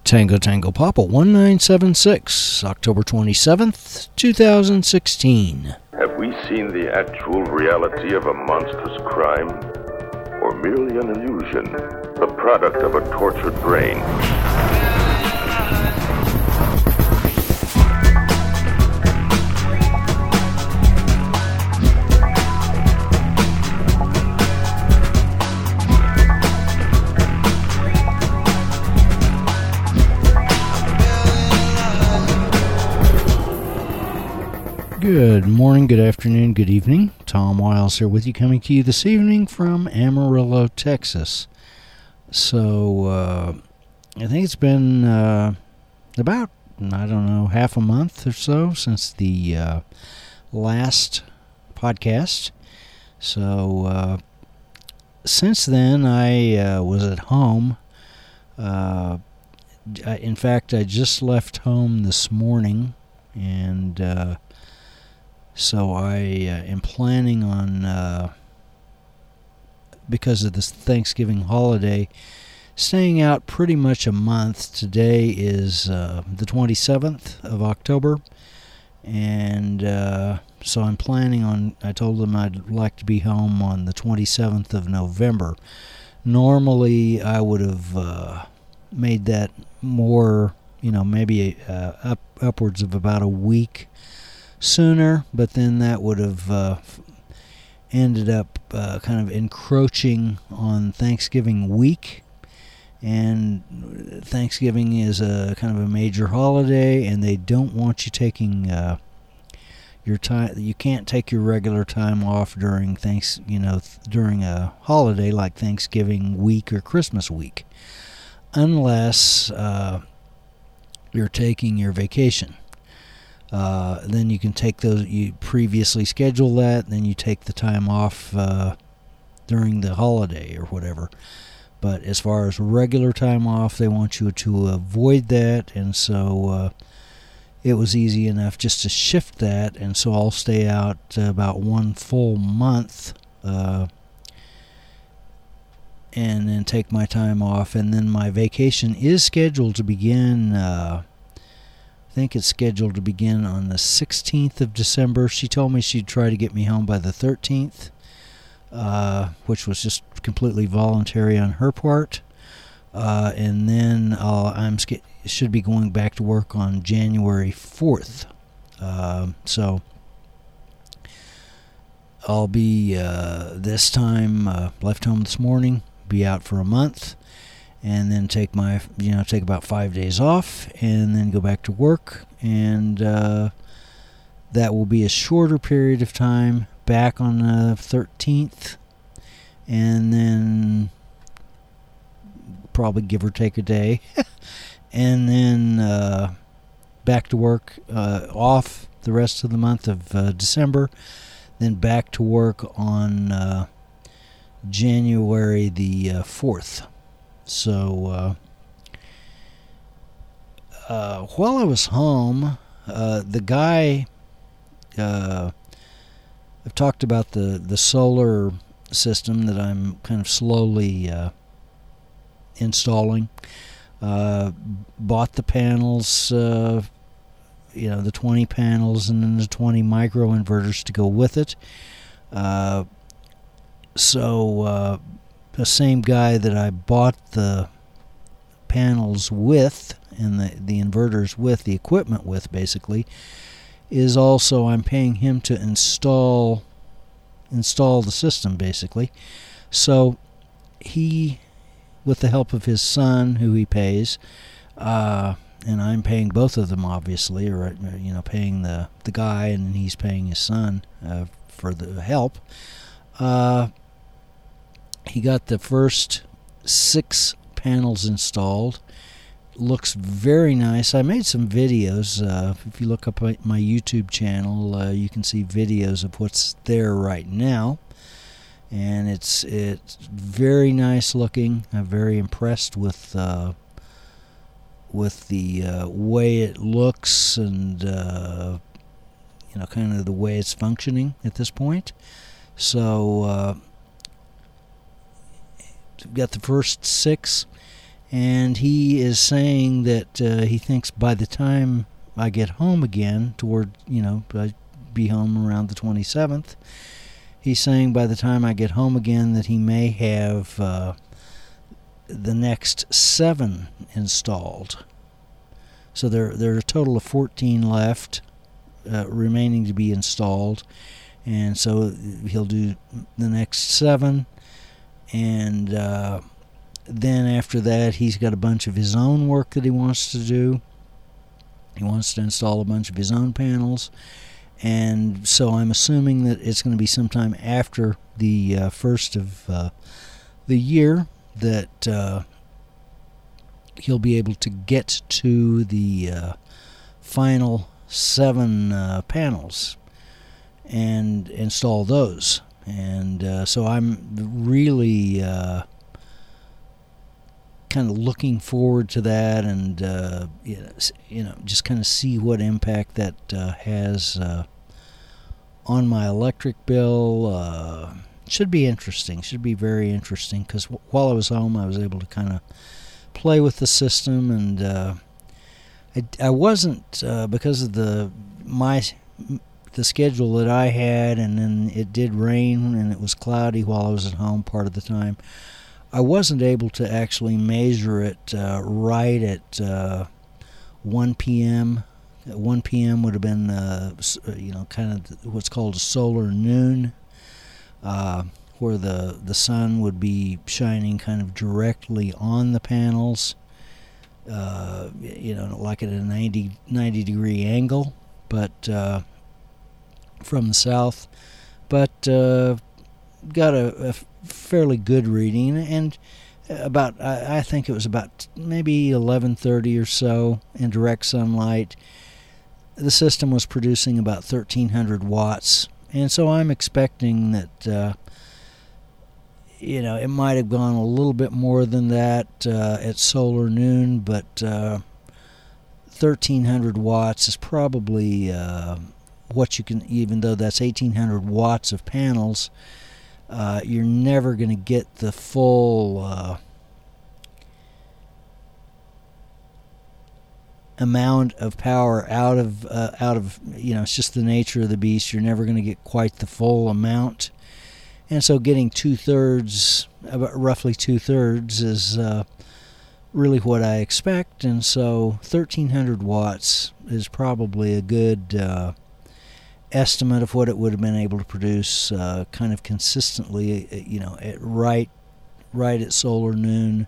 Tango Tango Papa 1976, October 27th, 2016. Have we seen the actual reality of a monstrous crime? Or merely an illusion, the product of a tortured brain? Good morning, good afternoon, good evening. Tom Wiles here with you, coming to you this evening from Amarillo, Texas. So, I think it's been about, half a month or so since the last podcast. So, since then, I was at home. In fact, I just left home this morning, and so I am planning on, because of this Thanksgiving holiday, staying out pretty much a month. Today is the 27th of October, and so I'm planning on, I told them I'd like to be home on the 27th of November. Normally, I would have made that more, maybe upwards of about a week sooner, but then that would have ended up kind of encroaching on Thanksgiving week, and Thanksgiving is a kind of a major holiday, and they don't want you taking your time. You can't take your regular time off during during a holiday like Thanksgiving week or Christmas week, unless you're taking your vacation. Then you can take those, you previously schedule that, then you take the time off during the holiday or whatever. But as far as regular time off, they want you to avoid that, and so it was easy enough just to shift that, and so I'll stay out about one full month and then take my time off, and then my vacation is scheduled to begin, I think it's scheduled to begin on the 16th of December. She told me she'd try to get me home by the 13th, which was just completely voluntary on her part. And then should be going back to work on January 4th. So I'll be this time left home this morning, be out for a month, and then take about 5 days off, and then go back to work, and that will be a shorter period of time, back on the 13th, and then probably give or take a day, and then back to work, off the rest of the month of December, then back to work on January the 4th. So, while I was home, the guy, I've talked about the solar system that I'm kind of slowly installing. Bought the panels, the 20 panels and then the 20 microinverters to go with it. So, the same guy that I bought the panels with and the inverters with, the equipment with, basically, is also, I'm paying him to install the system, basically. So he, with the help of his son, who he pays, and I'm paying both of them, obviously, or paying the guy, and he's paying his son for the help. He got the first 6 panels installed. Looks very nice. I made some videos. If you look up my YouTube channel, you can see videos of what's there right now. And it's very nice looking. I'm very impressed with the way it looks, and kind of the way it's functioning at this point. So we've got the first 6, And he is saying that he thinks by the time I get home again, I'd be home around the 27th, he's saying by the time I get home again that he may have the next 7 installed. So there are a total of 14 left remaining to be installed. And so he'll do the next 7. And then after that, he's got a bunch of his own work that he wants to do. He wants to install a bunch of his own panels. And so I'm assuming that it's going to be sometime after the first of the year that he'll be able to get to the final 7 panels and install those. And so I'm really kind of looking forward to that, and just kind of see what impact that has on my electric bill. Should be interesting. Should be very interesting, because while I was home, I was able to kind of play with the system, and I wasn't because of the schedule that I had, and then it did rain and it was cloudy while I was at home part of the time. I wasn't able to actually measure it right at 1 p.m. 1 p.m. would have been, kind of what's called a solar noon, where the sun would be shining kind of directly on the panels, like at a 90 degree angle, but from the south. But got a fairly good reading, and I think it was about maybe 11:30 or so in direct sunlight. The system was producing about 1,300 watts, and so I'm expecting that it might have gone a little bit more than that at solar noon, but 1,300 watts is probably what you can, even though that's 1,800 watts of panels. You're never going to get the full amount of power out of it's just the nature of the beast. You're never going to get quite the full amount, and so getting roughly two thirds is really what I expect. And so 1,300 watts is probably a good estimate of what it would have been able to produce kind of consistently, right at solar noon,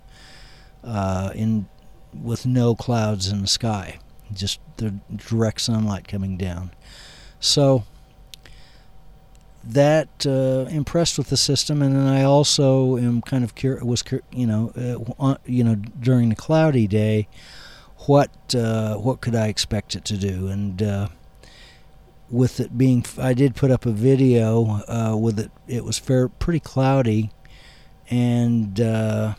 with no clouds in the sky, just the direct sunlight coming down. So that impressed with the system, and then I also am kind of during the cloudy day, what could I expect it to do? And with it being, I did put up a video with it. It was pretty cloudy, and it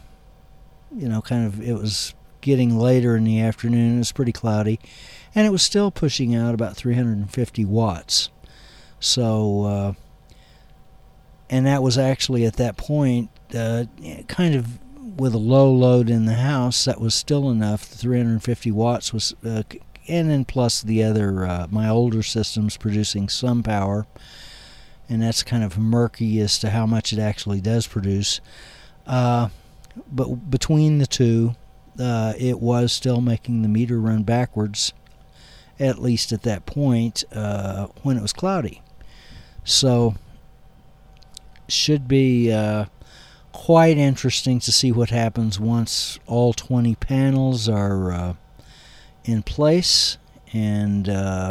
was getting later in the afternoon. It was pretty cloudy, and it was still pushing out about 350 watts. So, and that was actually at that point, kind of with a low load in the house, that was still enough. The 350 watts was. And then plus the other, my older systems producing some power, and that's kind of murky as to how much it actually does produce. But between the two, it was still making the meter run backwards, at least at that point when it was cloudy. So should be quite interesting to see what happens once all 20 panels are in place, and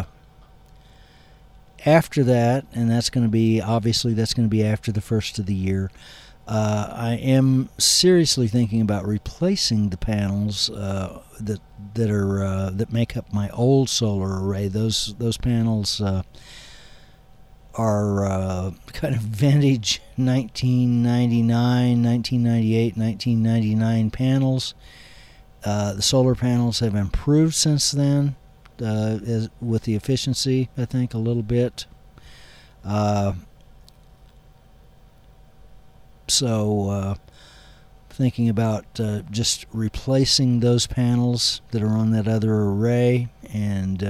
after that, and that's going to be after the first of the year. I am seriously thinking about replacing the panels that make up my old solar array. Those panels are kind of vintage 1999, 1998, 1999 panels. The solar panels have improved since then, with the efficiency, I think, a little bit. So thinking about just replacing those panels that are on that other array, and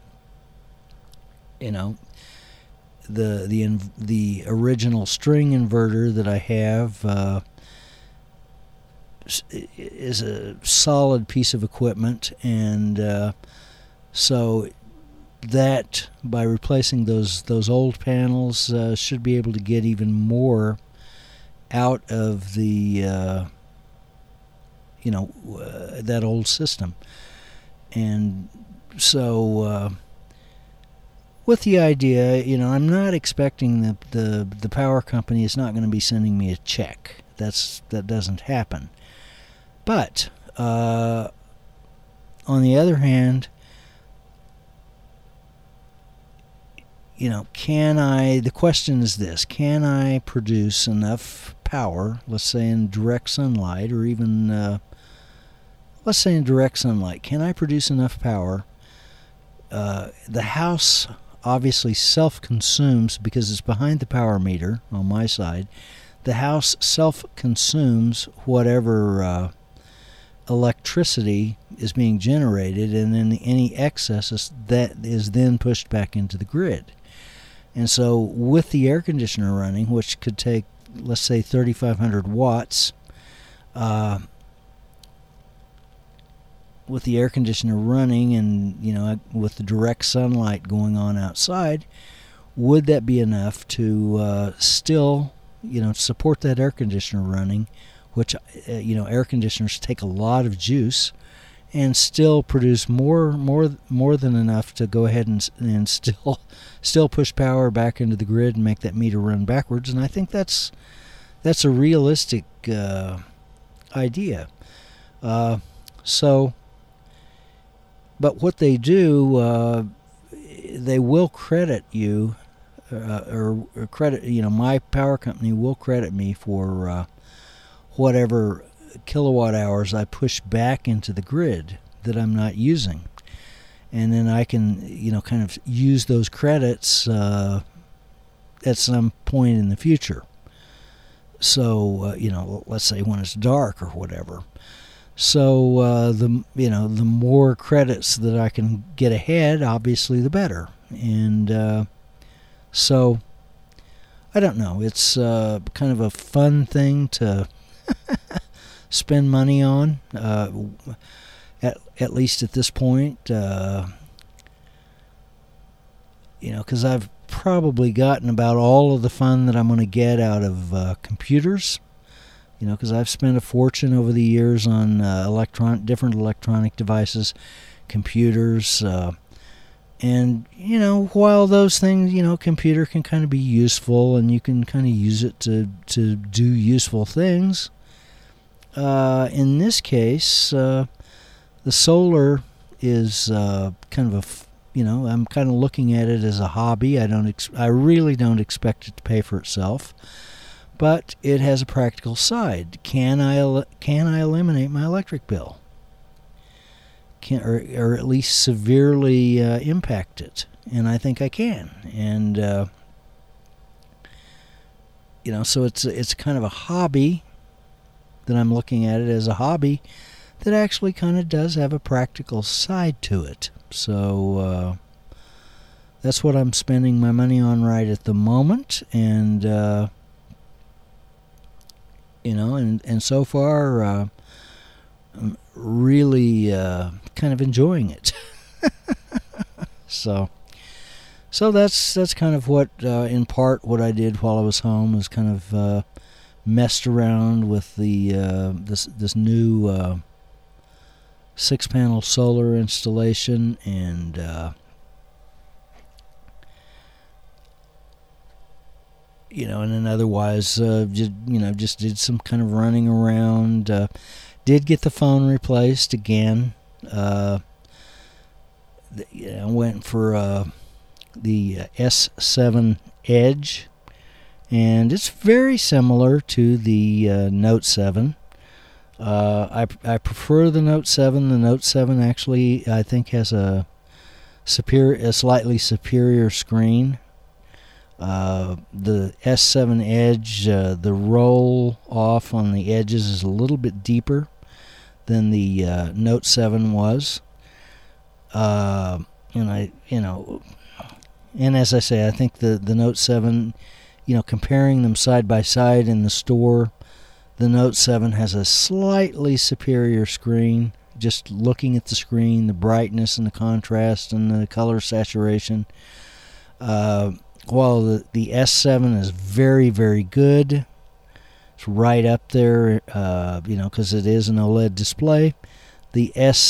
the original string inverter that I have is a solid piece of equipment, and so that by replacing those old panels should be able to get even more out of the that old system. And so with the idea, I'm not expecting the power company is not going to be sending me a check. That doesn't happen. But on the other hand, the question is this: can I produce enough power, let's say in direct sunlight, or even let's say in direct sunlight, can I produce enough power? The house obviously self-consumes, because it's behind the power meter on my side. The house self-consumes whatever electricity is being generated, and then any excess that is then pushed back into the grid. And so with the air conditioner running, which could take, let's say, 3,500 watts, with the air conditioner running and, with the direct sunlight going on outside, would that be enough to still, support that air conditioner running, which, air conditioners take a lot of juice, and still produce more than enough to go ahead and still push power back into the grid and make that meter run backwards? And I think that's a realistic idea. But what they do, they will credit you, or credit, my power company will credit me for whatever kilowatt hours I push back into the grid that I'm not using. And then I can, kind of use those credits at some point in the future. So, let's say when it's dark or whatever. So the more credits that I can get ahead, obviously the better. And so I don't know. It's kind of a fun thing to spend money on, at least at this point. Because I've probably gotten about all of the fun that I'm going to get out of computers. Because I've spent a fortune over the years on different electronic devices, computers, and while those things, computer can kind of be useful, and you can kind of use it to do useful things. In this case, the solar is kind of I'm kind of looking at it as a hobby. I really don't expect it to pay for itself. But it has a practical side. Can I eliminate my electric bill? Or at least severely impact it? And I think I can. And so it's kind of a hobby that I'm looking at it as a hobby that actually kind of does have a practical side to it. So that's what I'm spending my money on right at the moment, and and so far, I'm really kind of enjoying it. So that's kind of what, in part, what I did while I was home, was kind of messed around with the this new 6-panel solar installation, and and then otherwise, just did some kind of running around. Did get the phone replaced again. I went for the S7 Edge, and it's very similar to the Note 7. I prefer the Note 7. The Note 7 actually, I think, has a slightly superior screen. The S7 Edge, the roll off on the edges is a little bit deeper than the Note 7 was. And as I say, I think the Note 7, comparing them side by side in the store, the Note 7 has a slightly superior screen. Just looking at the screen, the brightness and the contrast and the color saturation. While the S7 is very, very good, it's right up there, because it is an OLED display. The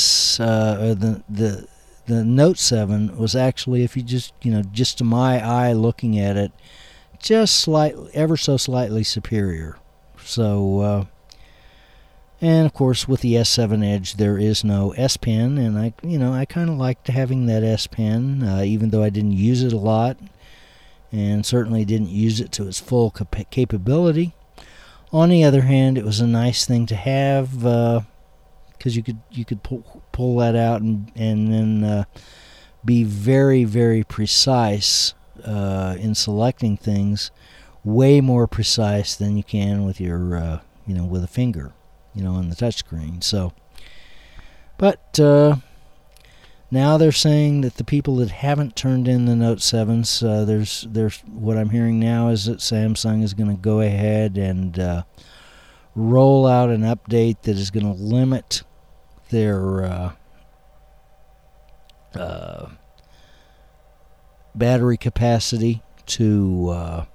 the Note 7 was actually, if you just to my eye looking at it, just ever so slightly superior. So, and of course with the S7 Edge there is no S Pen, and I kind of liked having that S Pen, even though I didn't use it a lot, and certainly didn't use it to its full capability. On the other hand, it was a nice thing to have, because you could pull that out and then be very, very precise in selecting things, way more precise than you can with your with a finger, on the touchscreen. So, but now they're saying that the people that haven't turned in the Note 7s, there's what I'm hearing now is that Samsung is going to go ahead and roll out an update that is going to limit their battery capacity to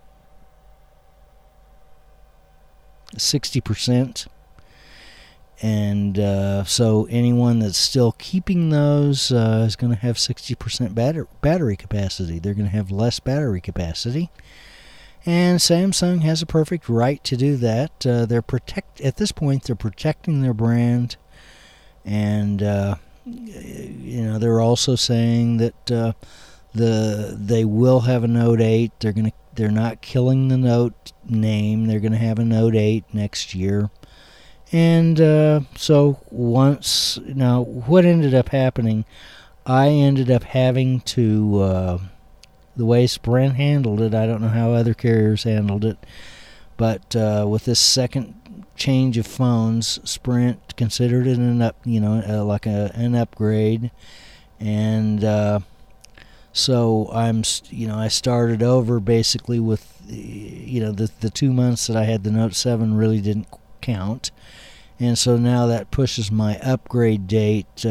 60%. And so anyone that's still keeping those is going to have 60% battery capacity. They're going to have less battery capacity. And Samsung has a perfect right to do that. At this point, they're protecting their brand. And, they're also saying that they will have a Note 8. They're not killing the Note name. They're going to have a Note 8 next year. And so what ended up happening, I ended up having to, the way Sprint handled it, I don't know how other carriers handled it, but with this second change of phones, Sprint considered it an upgrade, and so I started over basically with, the 2 months that I had the Note 7 really didn't count. And so now that pushes my upgrade date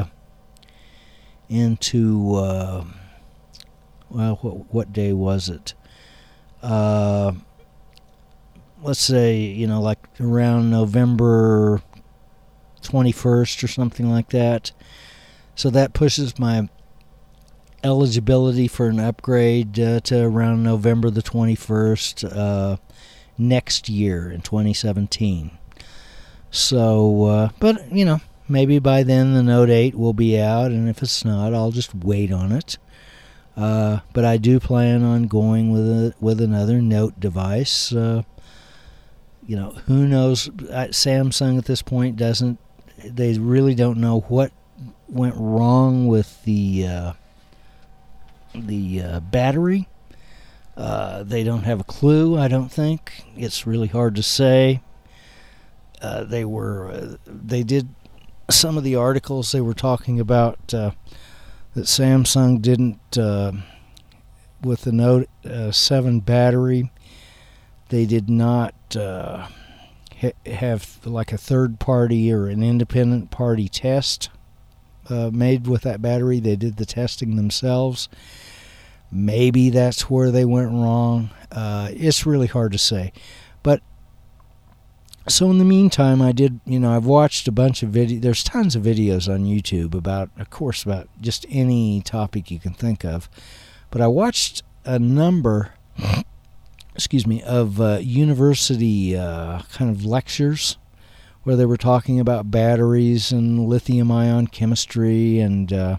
into, what day was it? Let's say, like around November 21st or something like that. So that pushes my eligibility for an upgrade to around November the 21st next year in 2017. So, but, maybe by then the Note 8 will be out, and if it's not, I'll just wait on it. But I do plan on going with another Note device. Who knows? Samsung at this point they really don't know what went wrong with the battery. They don't have a clue, I don't think. It's really hard to say. They did some of the articles, they were talking about that Samsung didn't, with the Note 7 battery, they did not have like a third party or an independent party test made with that battery. They did the testing themselves. Maybe that's where they went wrong. It's really hard to say. But so in the meantime, I've watched a bunch of videos. There's tons of videos on YouTube about just any topic you can think of. But I watched a number, of university kind of lectures where they were talking about batteries and lithium-ion chemistry, and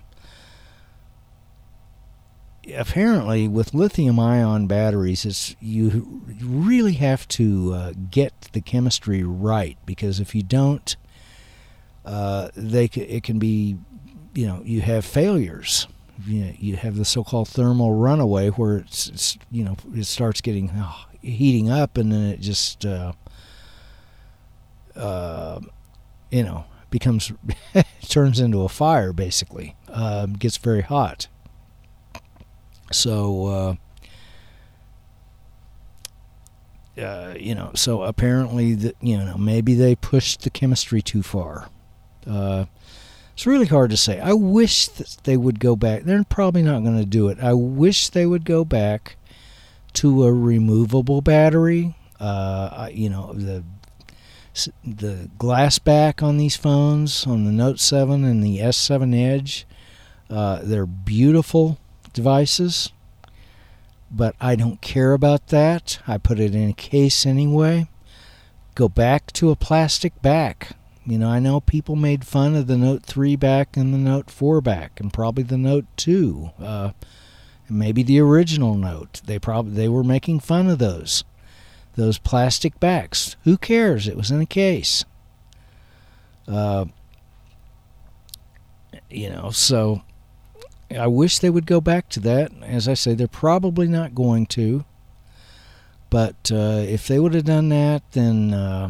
apparently with lithium-ion batteries, you really have to get the chemistry right, because if you don't, it can be, you have failures. you have the so-called thermal runaway where it's it starts getting heating up, and then it just becomes turns into a fire, basically. Gets very hot. So so apparently maybe they pushed the chemistry too far. It's really hard to say. I wish that they would go back. They're probably not going to do it. I wish they would go back to a removable battery. The glass back on these phones, on the Note 7 and the S7 Edge, they're beautiful devices, but I don't care about that. I put it in a case anyway. Go back to a plastic back. I know people made fun of the Note 3 back and the Note 4 back, and probably the Note 2, and maybe the original Note. They were making fun of those plastic backs. Who cares? It was in a case. So I wish they would go back to that. As I say, they're probably not going to. But if they would have done that, then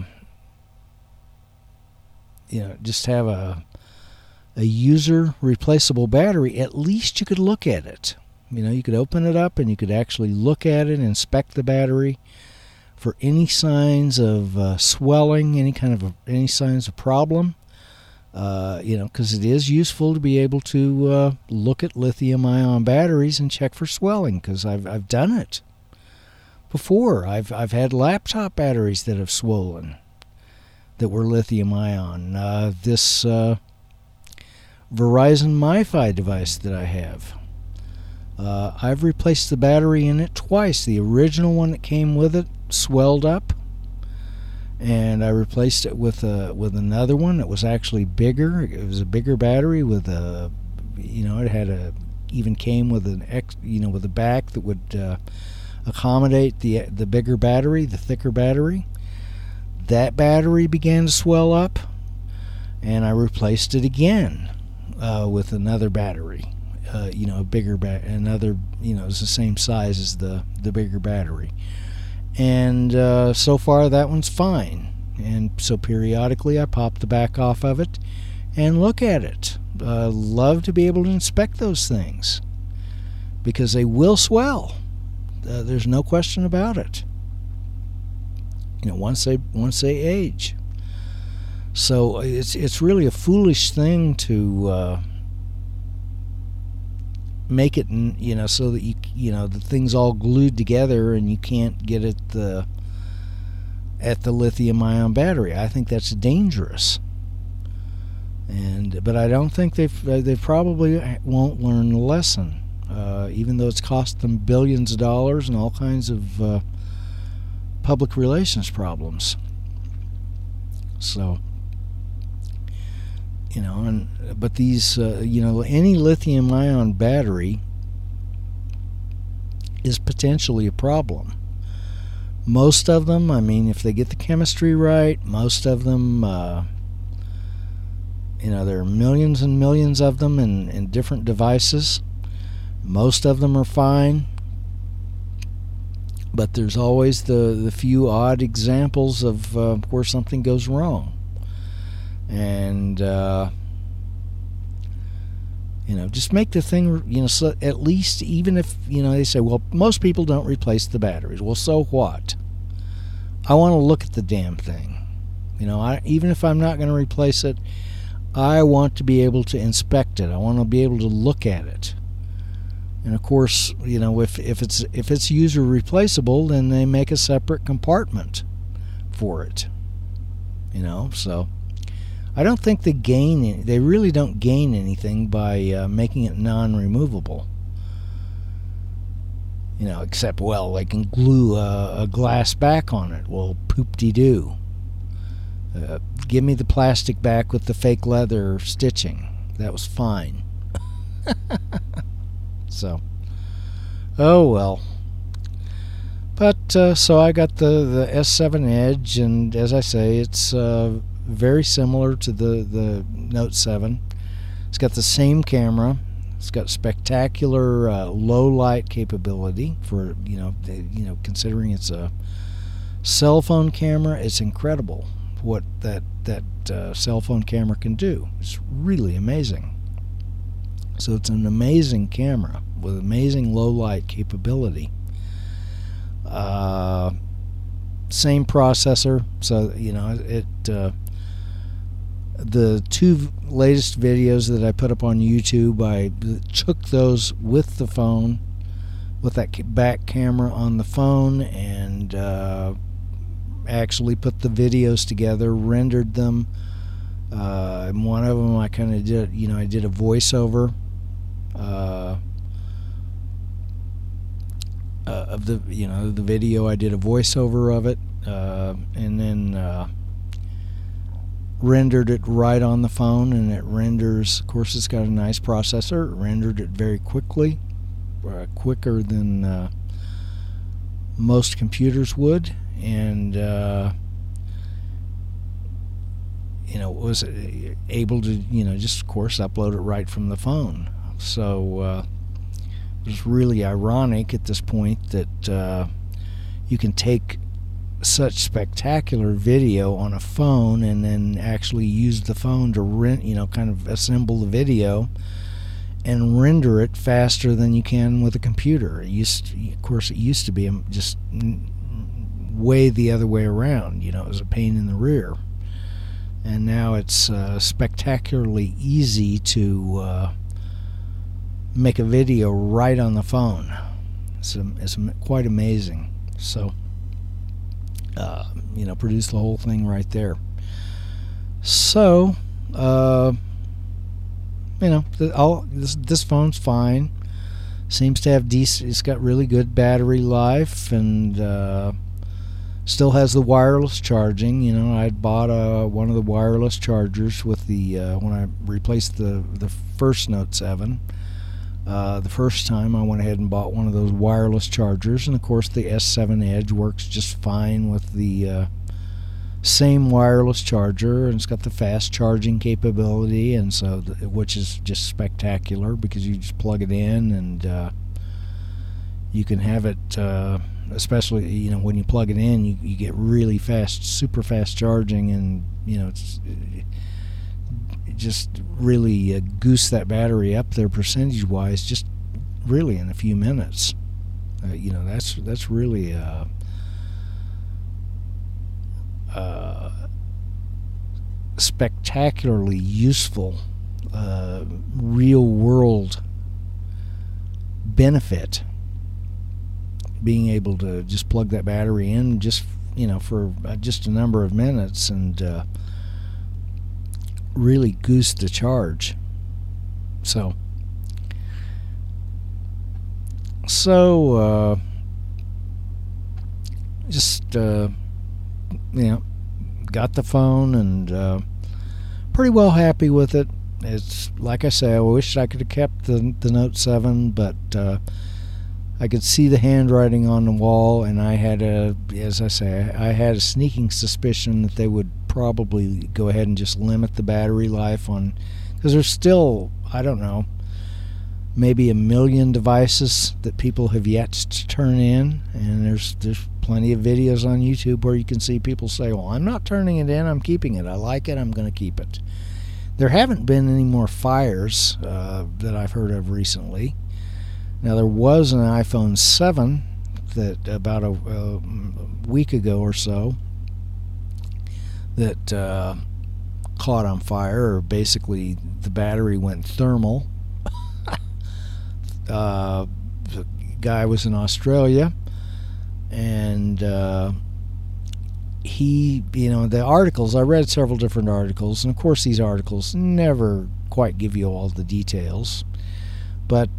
just have a user replaceable battery. At least you could look at it. You could open it up and you could actually look at it, inspect the battery for any signs of swelling, any signs of problem. Because it is useful to be able to look at lithium-ion batteries and check for swelling. Because I've done it before. I've had laptop batteries that have swollen, that were lithium-ion. This Verizon MiFi device that I have, I've replaced the battery in it twice. The original one that came with it swelled up, and I replaced it with another one that was actually bigger. It was a bigger battery with it had even came with with a back that would accommodate the bigger battery, the thicker battery. That battery began to swell up, and I replaced it again with another battery, a bigger another, it's the same size as the bigger battery. And so far that one's fine. And so periodically I pop the back off of it and look at it. Love to be able to inspect those things, because they will swell. There's no question about it. Once they age. So it's really a foolish thing to make it, so that the thing's all glued together and you can't get at the lithium-ion battery. I think that's dangerous. But I don't think they probably won't learn the lesson, even though it's cost them billions of dollars and all kinds of public relations problems. So, but these, any lithium-ion battery is potentially a problem. Most of them, if they get the chemistry right, most of them, there are millions and millions of them in different devices. Most of them are fine. But there's always the few odd examples of where something goes wrong. And, just make the thing, so at least, even if, they say, well, most people don't replace the batteries. Well, so what? I want to look at the damn thing. Even if I'm not going to replace it, I want to be able to inspect it. I want to be able to look at it. And of course, if it's user replaceable, then they make a separate compartment for it. So I don't think they really don't gain anything by making it non-removable. Except, well, they can glue a glass back on it. Well, poop-de-doo. Give me the plastic back with the fake leather stitching. That was fine. So, oh well. But so I got the S7 Edge, and as I say, it's very similar to the Note 7. It's got the same camera, It's got spectacular low light capability for considering it's a cell phone camera. It's incredible what that cell phone camera can do. It's really amazing. So it's an amazing camera with amazing low light capability. Same processor, so the two latest videos that I put up on YouTube, I took those with the phone, with that back camera on the phone, and actually put the videos together, rendered them. And one of them I kind of did, I did a voiceover of the the video. I did a voiceover of it, and then rendered it right on the phone, and it renders, of course it's got a nice processor. It rendered it very quickly, quicker than most computers would, and was able to just of course upload it right from the phone. So it was really ironic at this point that you can take such spectacular video on a phone and then actually use the phone to kind of assemble the video and render it faster than you can with a computer. It used to be just way the other way around. It was a pain in the rear, and now it's spectacularly easy to make a video right on the phone. It's quite amazing. So produce the whole thing right there. So this phone's fine. Seems to have decent. It's got really good battery life, and still has the wireless charging. I'd bought one of the wireless chargers with the when I replaced the first Note 7. The first time I went ahead and bought one of those wireless chargers, and of course the S7 Edge works just fine with the same wireless charger, and it's got the fast charging capability, and so which is just spectacular because you just plug it in, and you can have it, especially when you plug it in, you get really fast, super fast charging, and it's just really goose that battery up there percentage wise just really in a few minutes. That's really spectacularly useful real world benefit, being able to just plug that battery in just for just a number of minutes and really goose the charge. So just got the phone, and pretty well happy with it. It's like I say, I wish I could have kept the Note 7, but I could see the handwriting on the wall, and I had a sneaking suspicion that they would probably go ahead and just limit the battery life on, because there's still, I don't know, maybe 1 million devices that people have yet to turn in, and there's plenty of videos on YouTube where you can see people say, well, I'm not turning it in, I'm keeping it, I like it, I'm going to keep it. There haven't been any more fires that I've heard of recently. Now, there was an iPhone 7 that about a week ago or so that caught on fire, or basically the battery went thermal. The guy was in Australia, and he, the articles, I read several different articles, and of course these articles never quite give you all the details, but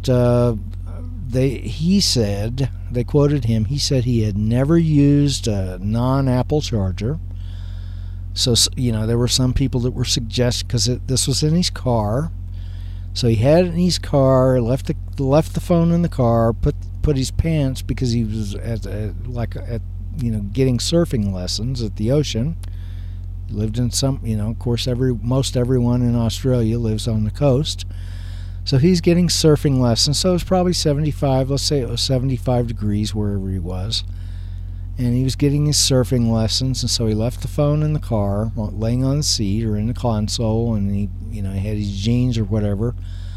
they quoted him, he said he had never used a non-Apple charger. So, there were some people that were suggesting, because this was in his car, so he had it in his car, left the phone in the car, put his pants, because he was getting surfing lessons at the ocean. Lived in some, of course, most everyone in Australia lives on the coast. So he's getting surfing lessons. So it was probably 75. Let's say it was 75 degrees wherever he was. And he was getting his surfing lessons. And so he left the phone in the car, laying on the seat or in the console. And he had his jeans or whatever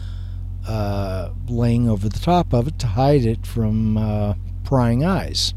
laying over the top of it to hide it from prying eyes.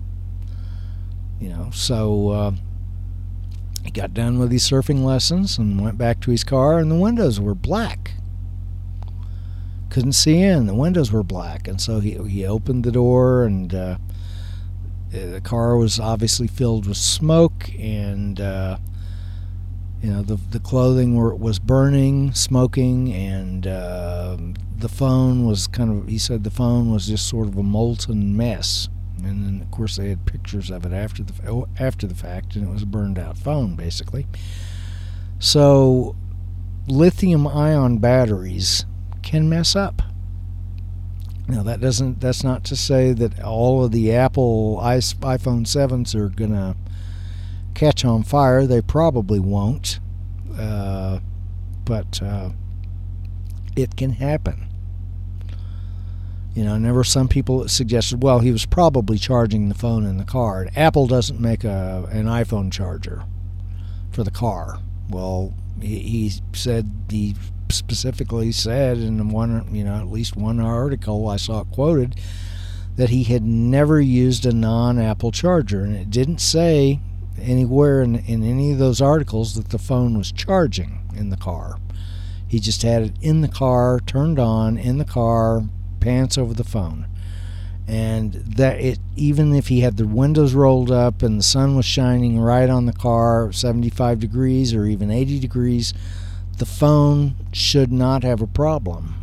So he got done with his surfing lessons and went back to his car, and the windows were black. Couldn't see in. The windows were black, and so he opened the door, and the car was obviously filled with smoke, and the clothing was burning, smoking, and the phone was he said the phone was just sort of a molten mess. And then, of course, they had pictures of it after the fact, and it was a burned-out phone, basically. So, lithium-ion batteries can mess up. Now, that's not to say that all of the Apple iPhone 7s are going to catch on fire. They probably won't. But it can happen. There were some people that suggested, well, he was probably charging the phone in the car. Apple doesn't make an iPhone charger for the car. Well, he specifically said in at least one article I saw it quoted that he had never used a non-Apple charger, and it didn't say anywhere in any of those articles that the phone was charging in the car. He just had it in the car, turned on in the car, pants over the phone. And that even if he had the windows rolled up and the sun was shining right on the car, 75 degrees or even 80 degrees, the phone should not have a problem.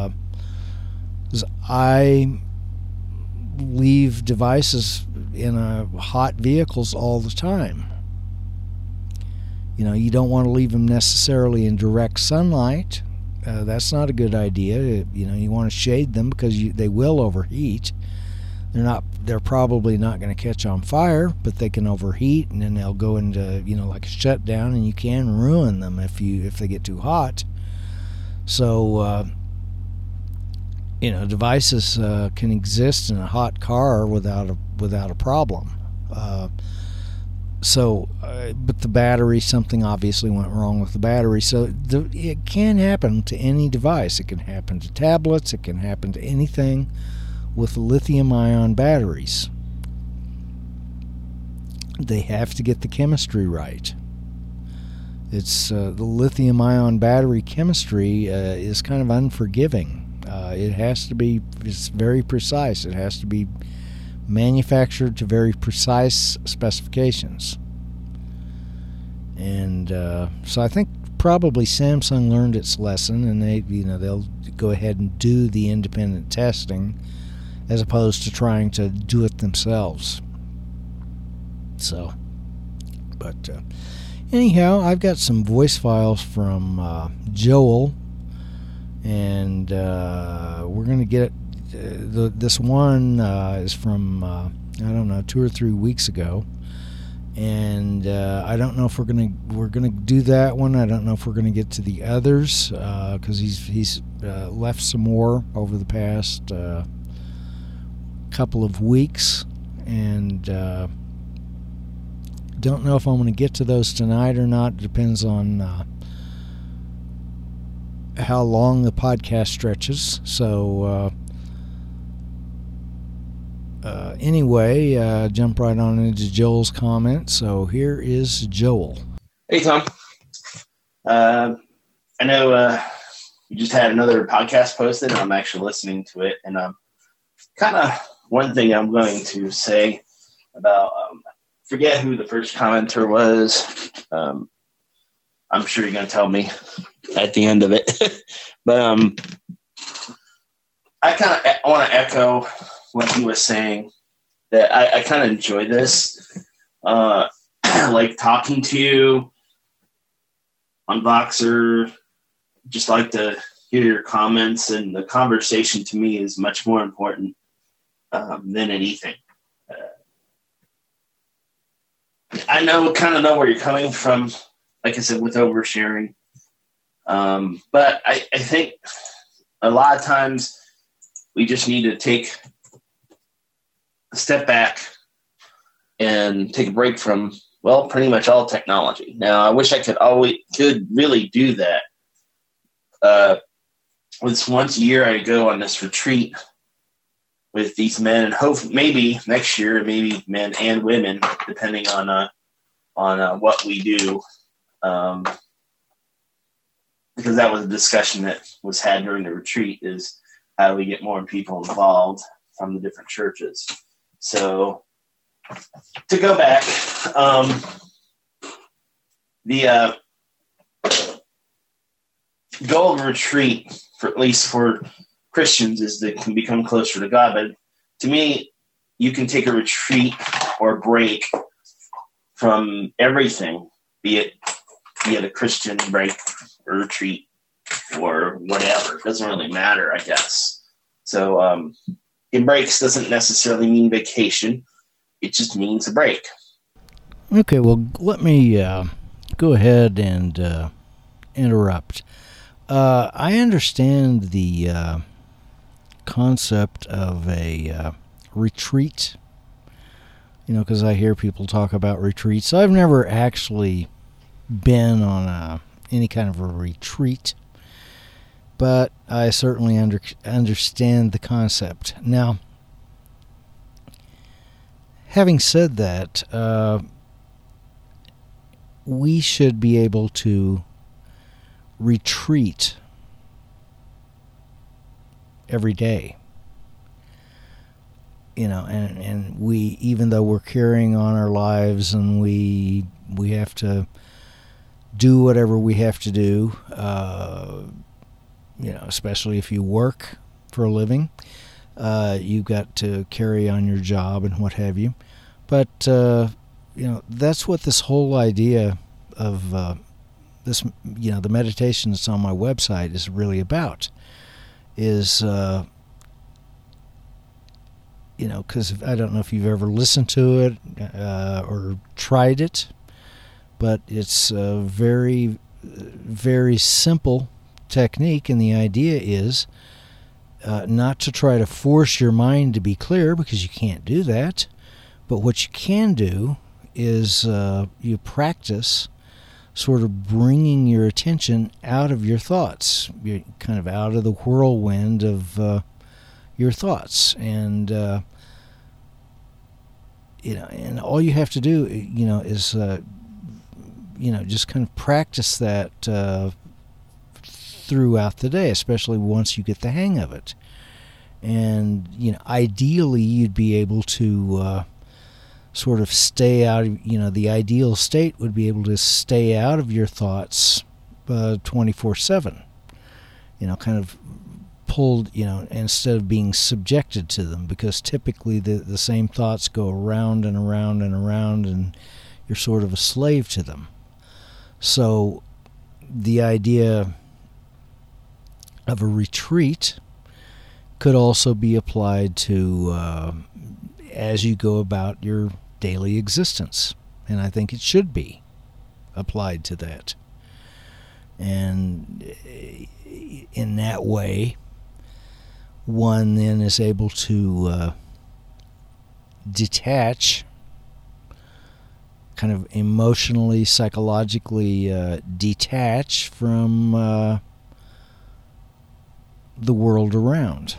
I leave devices in hot vehicles all the time. You don't want to leave them necessarily in direct sunlight. That's not a good idea. You want to shade them because they will overheat. They're probably not going to catch on fire, but they can overheat, and then they'll go into like a shutdown, and you can ruin them if they get too hot. So devices can exist in a hot car without a problem. But the battery, something obviously went wrong with the battery. So it can happen to any device. It can happen to tablets. It can happen to anything with lithium-ion batteries. They have to get the chemistry right. It's the lithium-ion battery chemistry is kind of unforgiving. It's very precise. It has to be manufactured to very precise specifications. And so I think probably Samsung learned its lesson, and they'll go ahead and do the independent testing as opposed to trying to do it themselves. So, but anyhow, I've got some voice files from Joel, and we're going to get this one is from 2 or 3 weeks ago, and I don't know if we're gonna do that one. I don't know if we're gonna get to the others because he's left some more over the past couple of weeks, and don't know if I'm going to get to those tonight or not. It depends on how long the podcast stretches. So anyway, jump right on into Joel's comment. So here is Joel. Hey, Tom. I know you just had another podcast posted, and I'm actually listening to it. And kind of one thing I'm going to say about, forget who the first commenter was. I'm sure you're going to tell me at the end of it. But I kind of want to echo what he was saying, that I kind of enjoy this. Like talking to you on Voxer, just like to hear your comments, and the conversation to me is much more important than anything. I kind of know where you're coming from, like I said, with oversharing. But I think a lot of times we just need to take a step back and take a break from, well, pretty much all technology. Now, I wish I could really do that. This once a year, I go on this retreat with these men, and hope maybe next year, maybe men and women, depending on what we do, because that was a discussion that was had during the retreat: is how do we get more people involved from the different churches? So, to go back, the goal of a retreat, at least for Christians, is that can become closer to God. But to me, you can take a retreat or a break from everything, be it a Christian break or retreat or whatever. It doesn't really matter, I guess. So it breaks doesn't necessarily mean vacation. It just means a break. Okay, well, let me go ahead and interrupt. I understand the concept of a retreat, because I hear people talk about retreats. I've never actually been on any kind of a retreat, but I certainly understand the concept. Now, having said that, we should be able to retreat every day, and we, even though we're carrying on our lives and we have to do whatever we have to do, especially if you work for a living, you've got to carry on your job and what have you. But that's what this whole idea of this, the meditation that's on my website is really about, is, because I don't know if you've ever listened to it or tried it, but it's a very, very simple technique, and the idea is not to try to force your mind to be clear, because you can't do that, but what you can do is you practice sort of bringing your attention out of your thoughts. You're kind of out of the whirlwind of your thoughts, and and all you have to do, is just kind of practice that throughout the day, especially once you get the hang of it. And ideally, you'd be able to sort of stay out of, the ideal state would be able to stay out of your thoughts 24/7, kind of pulled, instead of being subjected to them, because typically the same thoughts go around and around and around, and you're sort of a slave to them. So the idea of a retreat could also be applied to as you go about your daily existence, and I think it should be applied to that. And in that way, one then is able to detach, kind of emotionally, psychologically detach from the world around.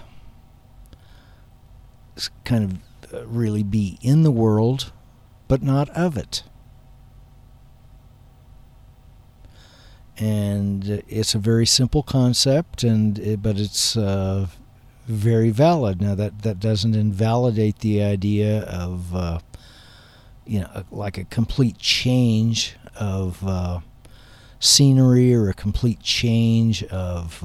It's kind of really be in the world, but not of it. And it's a very simple concept, but it's very valid. Now that doesn't invalidate the idea of like a complete change of scenery, or a complete change of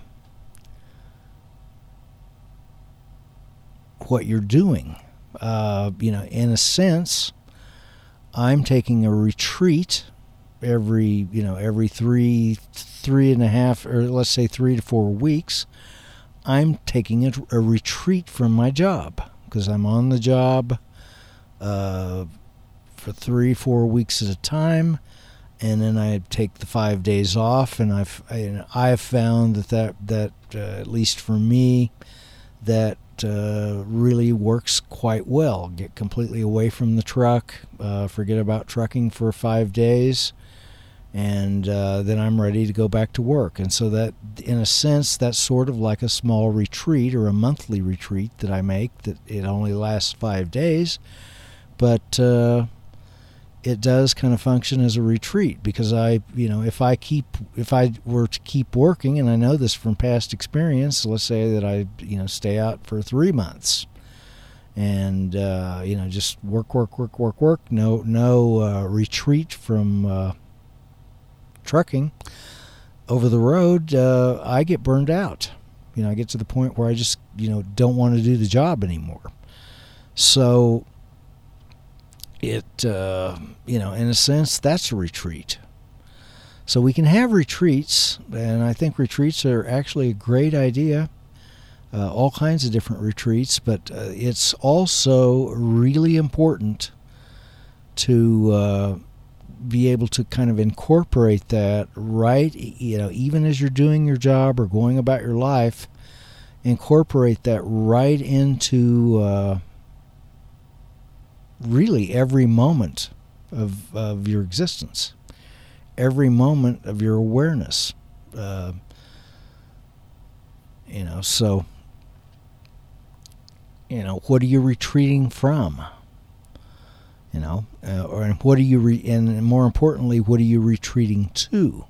what you're doing. In a sense, I'm taking a retreat every 3.5, or let's say 3 to 4 weeks. I'm taking a retreat from my job, because I'm on the job for 3-4 weeks at a time, and then I take the 5 days off, and I've found that at least for me, that really works quite well. Get completely away from the truck, forget about trucking for 5 days, and then I'm ready to go back to work. And so that, in a sense, that's sort of like a small retreat or a monthly retreat that I make, that it only lasts 5 days, but it does kind of function as a retreat, because if I were to keep working, and I know this from past experience, let's say that I stay out for 3 months and just work, no retreat from trucking over the road, I get burned out. I get to the point where I just don't want to do the job anymore. So it, in a sense, that's a retreat. So we can have retreats, and I think retreats are actually a great idea, all kinds of different retreats, but it's also really important to be able to kind of incorporate that right, even as you're doing your job or going about your life, incorporate that right into really every moment of your existence, every moment of your awareness. So, what are you retreating from? And what are you and more importantly, what are you retreating to?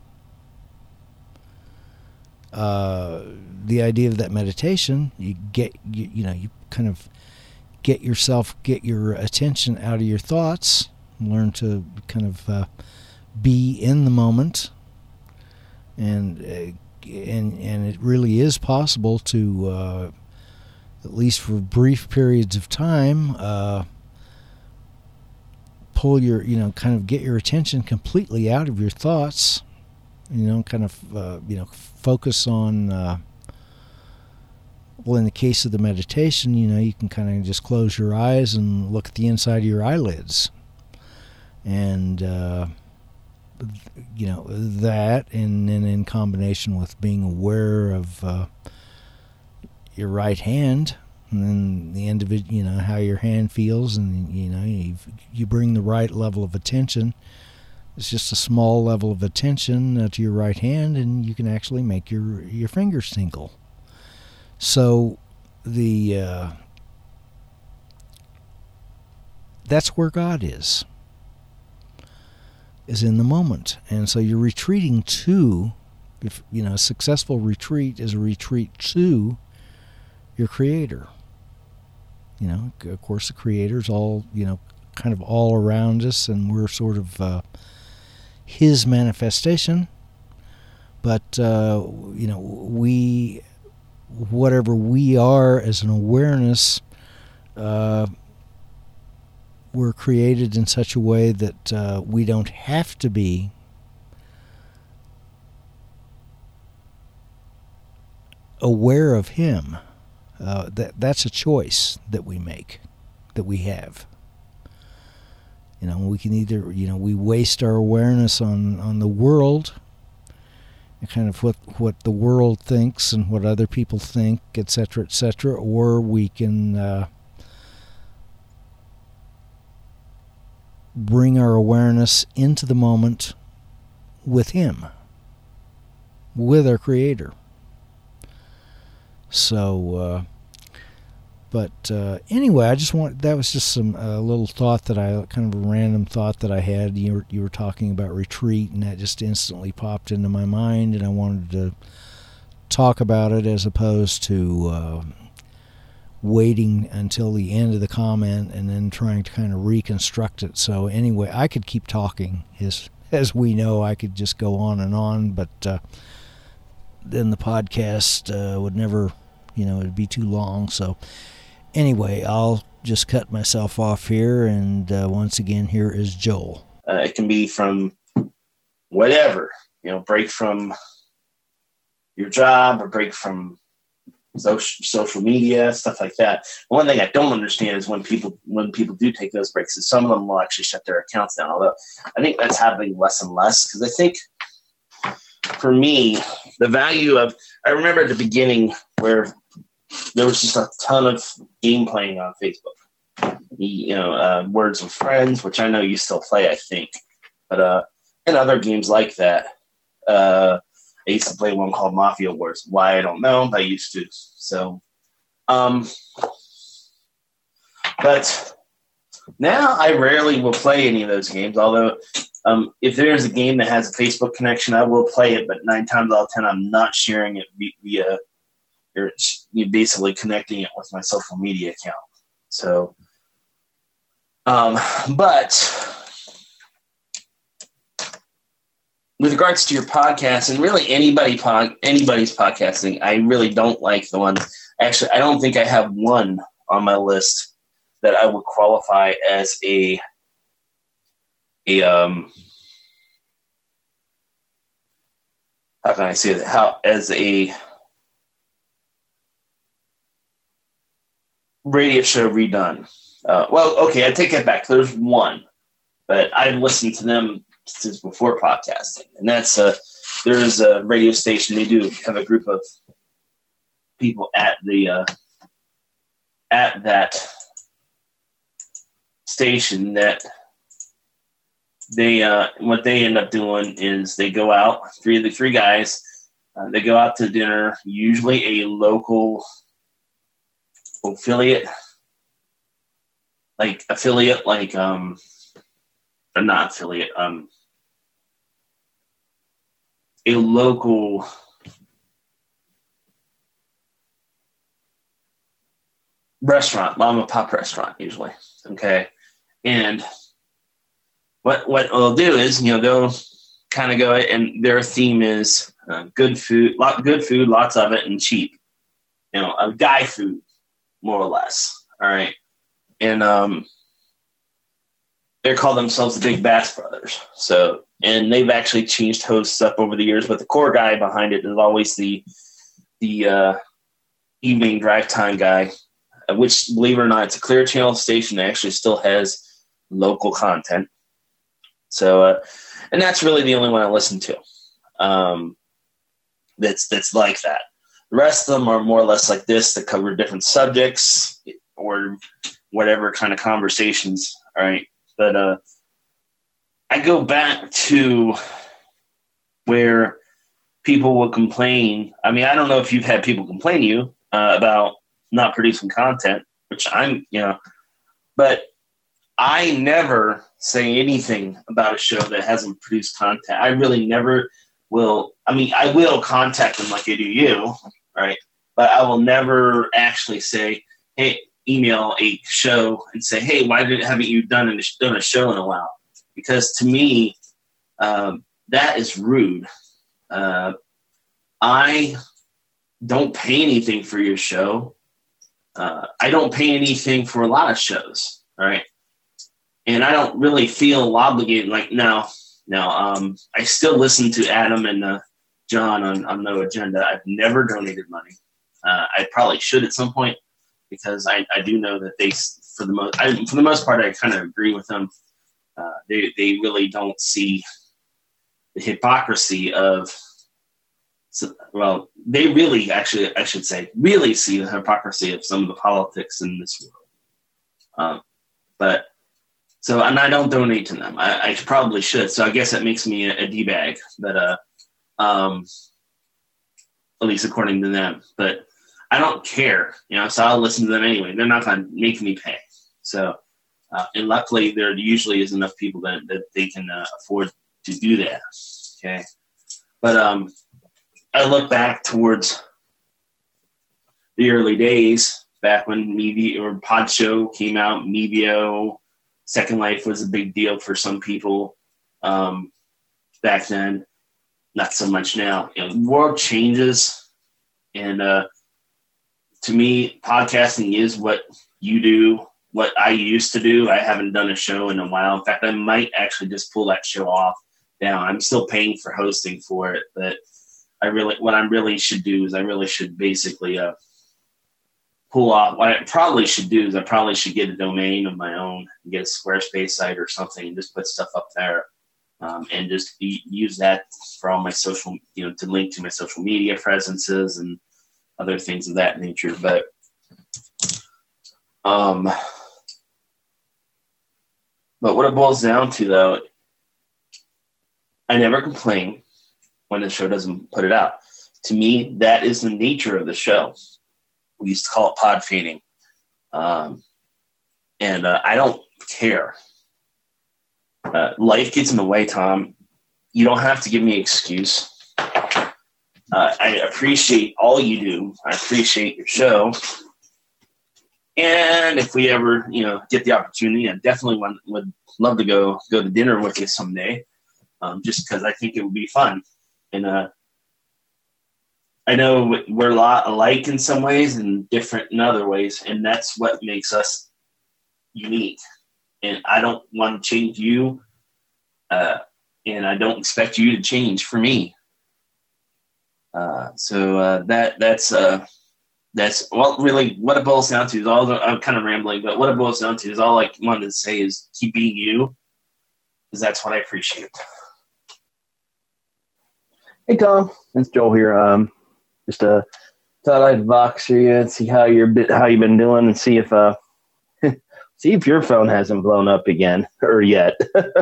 The idea of that meditation, you kind of get your attention out of your thoughts, learn to kind of be in the moment, and it really is possible to, at least for brief periods of time, pull your, kind of get your attention completely out of your thoughts, kind of, focus on, well, in the case of the meditation, you can kind of just close your eyes and look at the inside of your eyelids. And, that, and then in combination with being aware of your right hand, and then the end of it, how your hand feels, and, you bring the right level of attention. It's just a small level of attention to your right hand, and you can actually make your fingers tingle. So that's where God is in the moment. And so you're retreating to, a successful retreat is a retreat to your Creator. Of course, the Creator's all, kind of all around us, and we're sort of His manifestation. But, whatever we are as an awareness, we're created in such a way that we don't have to be aware of Him. That's a choice that we make, that we have. We can either, we waste our awareness on the world, and kind of what the world thinks and what other people think, etc., or we can bring our awareness into the moment with Him, with our Creator. So, anyway, that was just a little thought that kind of a random thought that I had. You were talking about retreat, and that just instantly popped into my mind, and I wanted to talk about it as opposed to waiting until the end of the comment and then trying to kind of reconstruct it. So anyway, I could keep talking. As we know, I could just go on, but then the podcast would never, it'd be too long. So anyway, I'll just cut myself off here, and once again, here is Joel. It can be from whatever, break from your job, or break from social media, stuff like that. One thing I don't understand is when people do take those breaks, is some of them will actually shut their accounts down. Although I think that's happening less and less, because I think for me, the value of, I remember at the beginning where there was just a ton of game playing on Facebook. Words with Friends, which I know you still play, I think. But and other games like that. I used to play one called Mafia Wars. Why, I don't know, but I used to. So, but now I rarely will play any of those games, although if there's a game that has a Facebook connection, I will play it, but 9 times out of 10, I'm not sharing it via you're basically connecting it with my social media account. So, but with regards to your podcast and really anybody's podcasting, I really don't like the ones. Actually, I don't think I have one on my list that I would qualify as a how can I say that? As a radio show redone. I take that back. There's one, but I've listened to them since before podcasting, and that's there's a radio station. They do have a group of people at that station that they what they end up doing is they go out, three guys, they go out to dinner, usually a local affiliate like or not affiliate, a local restaurant, mom and pop restaurant usually. Okay. And what they'll do is, they'll kind of go, and their theme is good food, lots of it, and cheap. Guy food, more or less. All right. And they call themselves the Big Bass Brothers. So, and they've actually changed hosts up over the years, but the core guy behind it is always the evening drive time guy, which, believe it or not, it's a Clear Channel station that actually still has local content. So, and that's really the only one I listen to. That's like that. The rest of them are more or less like this, that cover different subjects or whatever kind of conversations. All right. But I go back to where people will complain. I mean, I don't know if you've had people complain to you about not producing content, which but I never say anything about a show that hasn't produced content. I really never will. I mean, I will contact them like I do you, right? But I will never actually say, hey, email a show and say, hey, why haven't you done a show in a while? Because to me, that is rude. I don't pay anything for your show. I don't pay anything for a lot of shows, right? And I don't really feel obligated. Like now, I still listen to Adam and John on No Agenda. I've never donated money. I probably should at some point, because I do know that they, for the most part, I kind of agree with them. They really don't see the hypocrisy of. Well, they really, actually, I should say, really see the hypocrisy of some of the politics in this world. And I don't donate to them. I probably should. So I guess that makes me a D-bag, but at least according to them. But I don't care, so I'll listen to them anyway. They're not going to make me pay. So, and luckily there usually is enough people that they can afford to do that. Okay. But, I look back towards the early days, back when Media or Pod Show came out. Mevio, Second Life was a big deal for some people back then. Not so much now. The world changes, and to me, podcasting is what you do, what I used to do. I haven't done a show in a while. In fact, I might actually just pull that show off now. I'm still paying for hosting for it, but what I really should do is I really should basically pull off. What I probably should do is I probably should get a domain of my own and get a Squarespace site or something and just put stuff up there. and just use that for all my social, to link to my social media presences and other things of that nature. But what it boils down to, though, I never complain when the show doesn't put it out. To me, that is the nature of the show. We used to call it pod fading. And I don't care. Life gets in the way, Tom. You don't have to give me an excuse. I appreciate all you do. I appreciate your show. And if we ever, get the opportunity, I definitely would love to go to dinner with you someday, just because I think it would be fun. And I know we're a lot alike in some ways and different in other ways, and that's what makes us unique. And I don't want to change you, and I don't expect you to change for me. So that's really what it boils down to. I'm kind of rambling, but what it boils down to is all I wanted to say is keep being you, because that's what I appreciate. Hey Tom, it's Joel here. Just thought I'd vox you and see how you've been doing, and see if your phone hasn't blown up again or yet.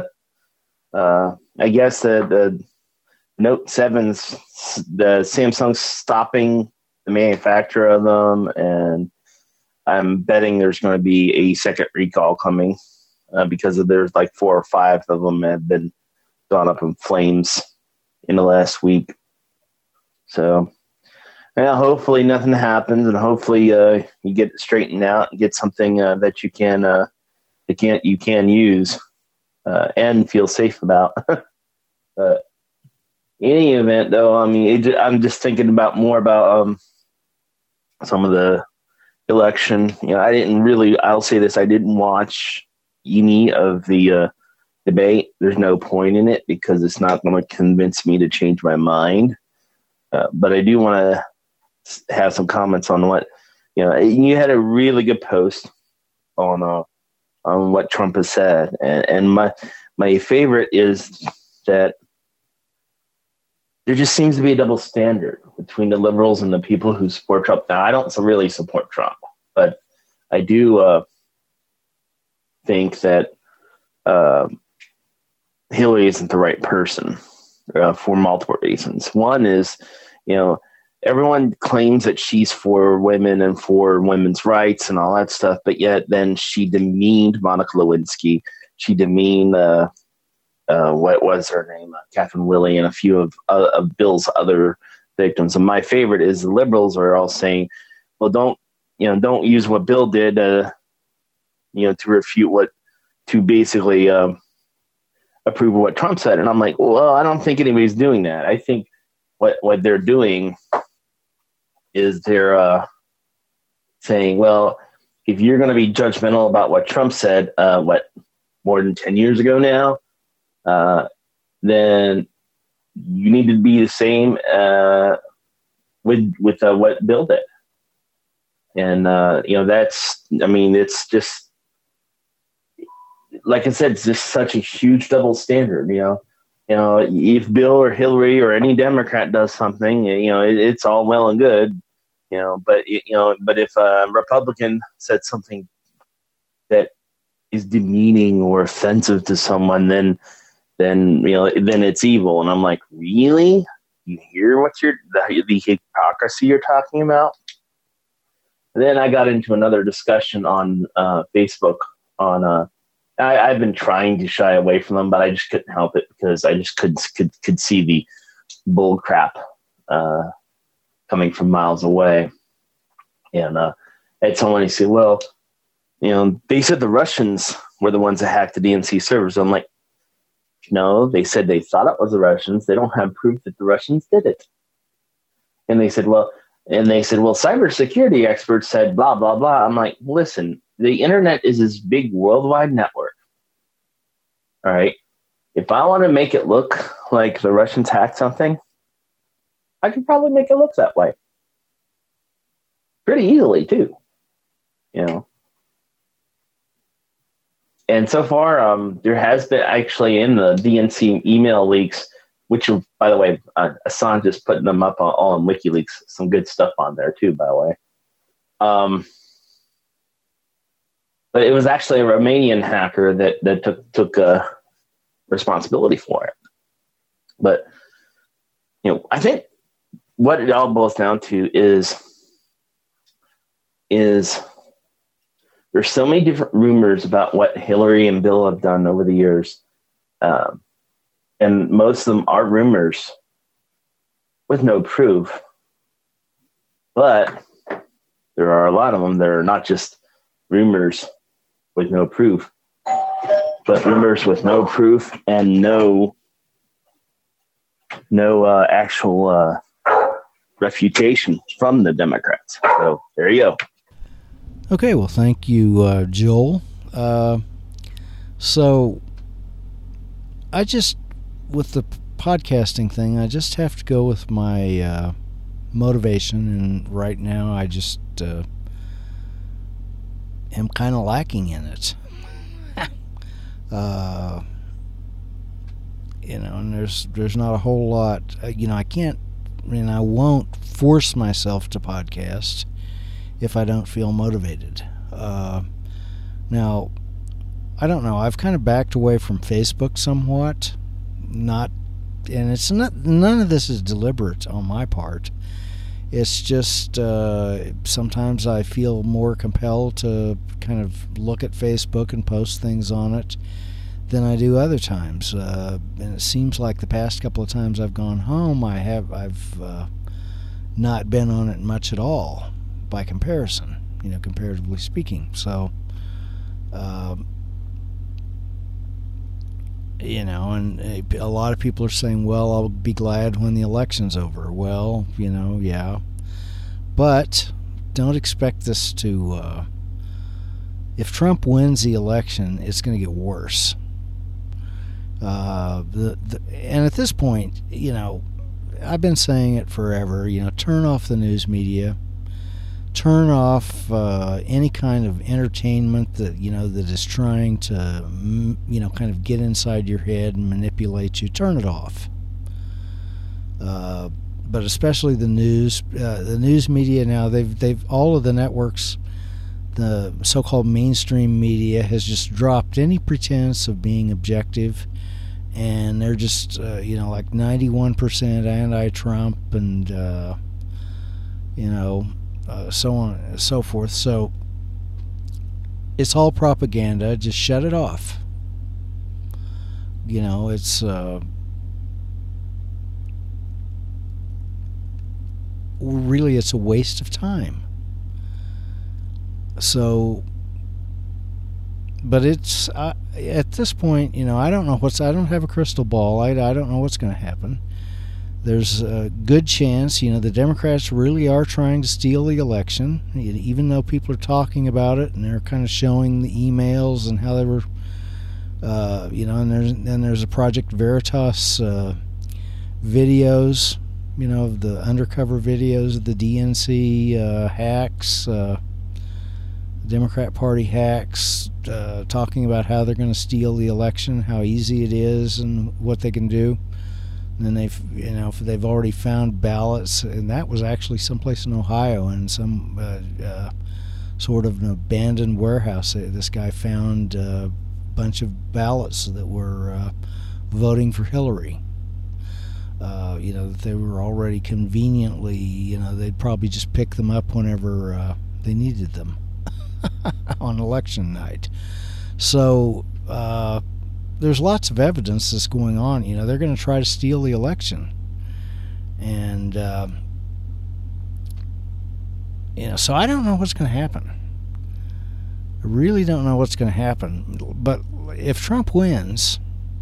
I guess the Note 7's, the Samsung's stopping the manufacture of them, and I'm betting there's going to be a second recall coming because there's like 4 or 5 of them have been gone up in flames in the last week. So, yeah, hopefully nothing happens, and hopefully you get it straightened out and get something that you can use and feel safe about. But in any event, though, I mean, I'm just thinking more about some of the election. I'll say this: I didn't watch any of the debate. There's no point in it because it's not going to convince me to change my mind. But I do want to have some comments on what you had a really good post on what Trump has said, and my favorite is that there just seems to be a double standard between the liberals and the people who support Trump. Now, I don't really support Trump, but I do think that Hillary isn't the right person for multiple reasons. One is, everyone claims that she's for women and for women's rights and all that stuff, but yet then she demeaned Monica Lewinsky. She demeaned what was her name, Catherine Willey, and a few of Bill's other victims. And my favorite is the liberals are all saying, well, don't use what Bill did, to refute to basically approve of what Trump said. And I'm like, well, I don't think anybody's doing that. I think what they're doing is they're saying, well, if you're going to be judgmental about what Trump said, more than 10 years ago now, then you need to be the same with what Bill did. And it's just, like I said, it's just such a huge double standard. If Bill or Hillary or any Democrat does something, it's all well and good. But if a Republican said something that is demeaning or offensive to someone, then it's evil. And I'm like, really? You hear the hypocrisy you're talking about? And then I got into another discussion on Facebook on I've been trying to shy away from them, but I just couldn't help it because I just could see the bull crap coming from miles away. And I had someone say, well, they said the Russians were the ones that hacked the DNC servers. I'm like, no, they said they thought it was the Russians. They don't have proof that the Russians did it. And they said, well, cybersecurity experts said blah, blah, blah. I'm like, listen, the internet is this big worldwide network. All right. If I want to make it look like the Russians hacked something, I could probably make it look that way. Pretty easily, too. And so far, there has been actually in the DNC email leaks, which are, by the way, Assange is putting them up all on WikiLeaks. Some good stuff on there too, by the way. But it was actually a Romanian hacker that took responsibility for it. But I think what it all boils down to is there's so many different rumors about what Hillary and Bill have done over the years. And most of them are rumors with no proof. But there are a lot of them that are not just rumors with no proof, but rumors with no proof and no actual refutation from the Democrats. So there you go. Okay, well, thank you, Joel. So I just, with the podcasting thing, I just have to go with my motivation, and right now I just am kind of lacking in it. And there's not a whole lot. I can't, and I won't force myself to podcast if I don't feel motivated. Now, I don't know. I've kind of backed away from Facebook somewhat. And it's not. None of this is deliberate on my part. It's just sometimes I feel more compelled to kind of look at Facebook and post things on it than I do other times. And it seems like the past couple of times I've gone home, I've not been on it much at all by comparison, comparatively speaking. So, and a lot of people are saying, well, I'll be glad when the election's over. Well, yeah. But don't expect this to, if Trump wins the election, it's going to get worse. And at this point, I've been saying it forever, turn off the news media, turn off any kind of entertainment that that is trying to kind of get inside your head and manipulate you. Turn it off. But especially the news media now, they've all of the networks, the so-called mainstream media has just dropped any pretense of being objective, and they're just like 91% anti-Trump and so on and so forth. So it's all propaganda. Just shut it off. It's really, it's a waste of time. So, but it's at this point, I don't know I don't have a crystal ball. I don't know what's going to happen. There's a good chance, the Democrats really are trying to steal the election, even though people are talking about it and they're kind of showing the emails and how they were, and there's a Project Veritas videos, of the undercover videos of the DNC hacks, Democrat Party hacks, talking about how they're going to steal the election, how easy it is, and what they can do. And then they've already found ballots, and that was actually someplace in Ohio, in some sort of an abandoned warehouse. This guy found a bunch of ballots that were voting for Hillary. That they were already conveniently, they'd probably just pick them up whenever they needed them on election night. So there's lots of evidence that's going on. They're going to try to steal the election. And, so I don't know what's going to happen. I really don't know what's going to happen. But if Trump wins,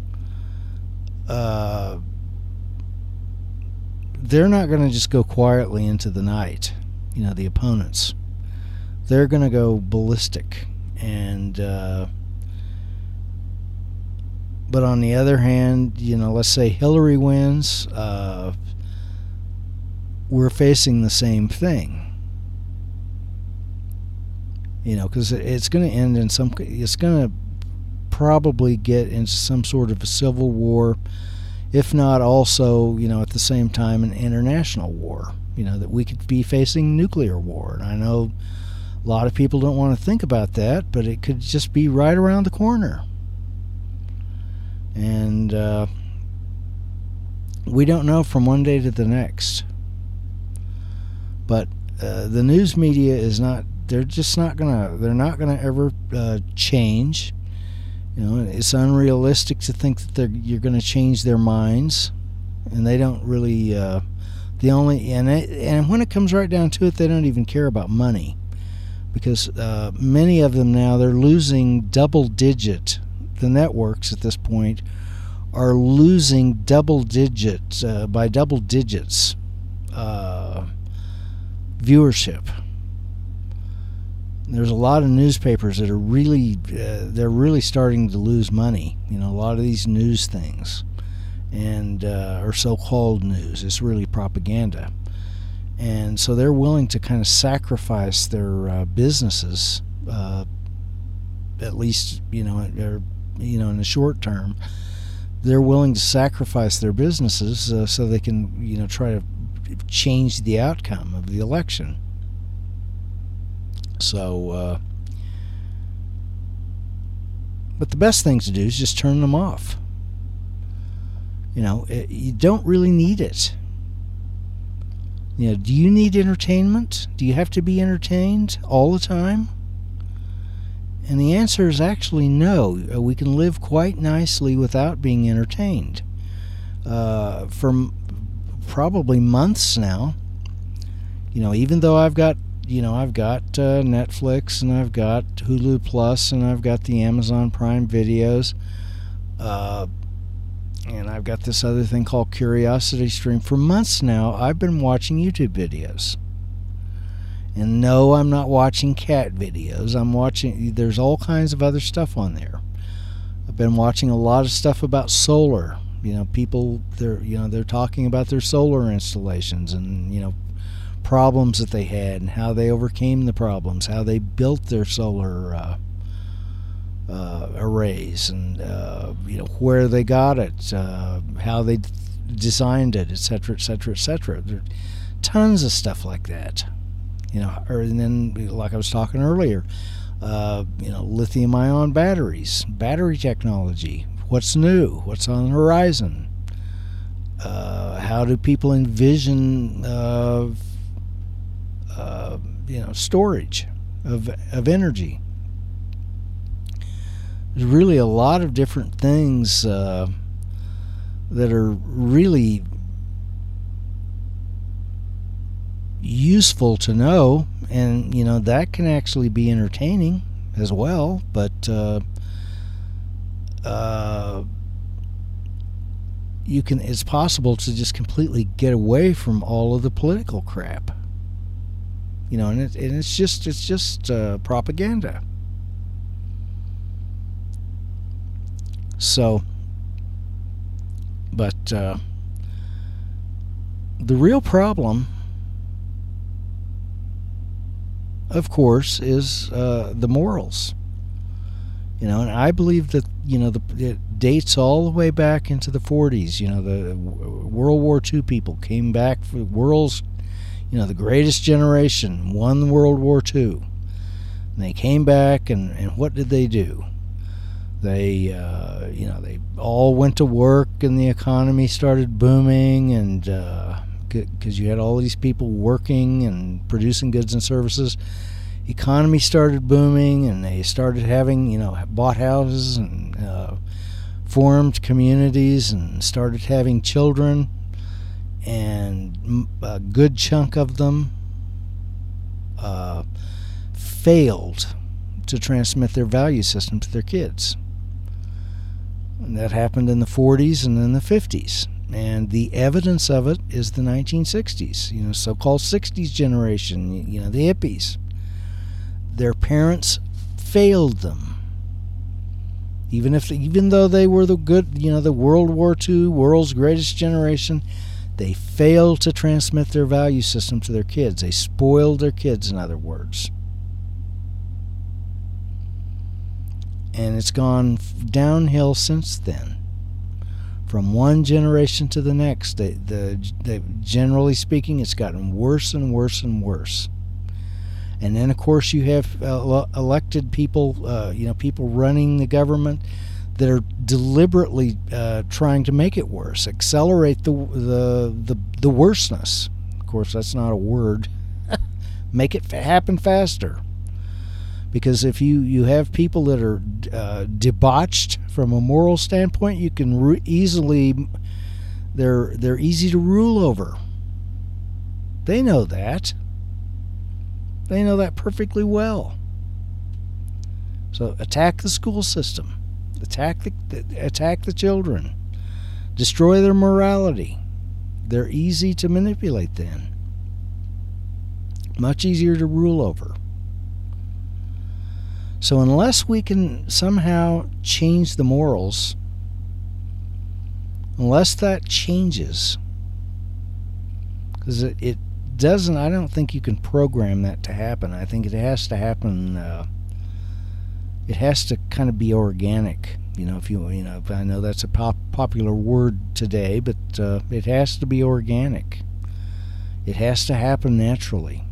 they're not going to just go quietly into the night, the opponents. They're going to go ballistic. And, but on the other hand, let's say Hillary wins, we're facing the same thing. Because it's going to end in it's going to probably get into some sort of a civil war, if not also, at the same time, an international war. That we could be facing nuclear war. And I know a lot of people don't want to think about that, but it could just be right around the corner. And we don't know from one day to the next. But the news media is not, they're not going to ever change. It's unrealistic to think that you're going to change their minds. And they don't really, and when it comes right down to it, they don't even care about money. Because many of them now, they're losing the networks at this point are losing by double digits viewership. There's a lot of newspapers that are really starting to lose money. A lot of these news things, and or so-called news, it's really propaganda. And so they're willing to kind of sacrifice their businesses, at least in the short term. They're willing to sacrifice their businesses so they can try to change the outcome of the election. So, but the best thing to do is just turn them off. You don't really need it. Do you need entertainment? Do you have to be entertained all the time? And the answer is actually no. We can live quite nicely without being entertained. For probably months now. Even though I've got Netflix, and I've got Hulu Plus, and I've got the Amazon Prime videos, and I've got this other thing called Curiosity Stream. For months now, I've been watching YouTube videos. And no, I'm not watching cat videos. There's all kinds of other stuff on there. I've been watching a lot of stuff about solar. People, they're talking about their solar installations and, problems that they had and how they overcame the problems, how they built their solar arrays, and where they got it, how they designed it, etc., etc., etc. There's tons of stuff like that. And then, like I was talking earlier, lithium-ion batteries, battery technology. What's new? What's on the horizon? How do people envision, storage of energy? There's really a lot of different things that are really useful to know, and that can actually be entertaining as well. But it's possible to just completely get away from all of the political crap. And it's just propaganda. So, but the real problem, of course, is the morals. And I believe that it dates all the way back into the 40s. The World War II people came back for the greatest generation won World War II. And they came back, and what did they do? They they all went to work, and the economy started booming, and because you had all these people working and producing goods and services, economy started booming, and they started having bought houses and formed communities and started having children, and a good chunk of them failed to transmit their value system to their kids. And that happened in the 40s and in the 50s. And the evidence of it is the 1960s, so-called 60s generation, the hippies. Their parents failed them. Even though they were the good, the World War II, world's greatest generation, they failed to transmit their value system to their kids. They spoiled their kids, in other words. And it's gone downhill since then. From one generation to the next, generally speaking, it's gotten worse and worse and worse. And then, of course, you have elected people, people running the government that are deliberately trying to make it worse, accelerate the worseness. Of course, that's not a word. Make it happen faster. Because if you have people that are debauched from a moral standpoint, you can they're easy to rule over. They know that. They know that perfectly well. So attack the school system, attack the children, destroy their morality. They're easy to manipulate then. Much easier to rule over. So unless we can somehow change the morals, unless that changes, because it doesn't, I don't think you can program that to happen. I think it has to happen, it has to kind of be organic. If I know that's a popular word today, but it has to be organic. It has to happen naturally.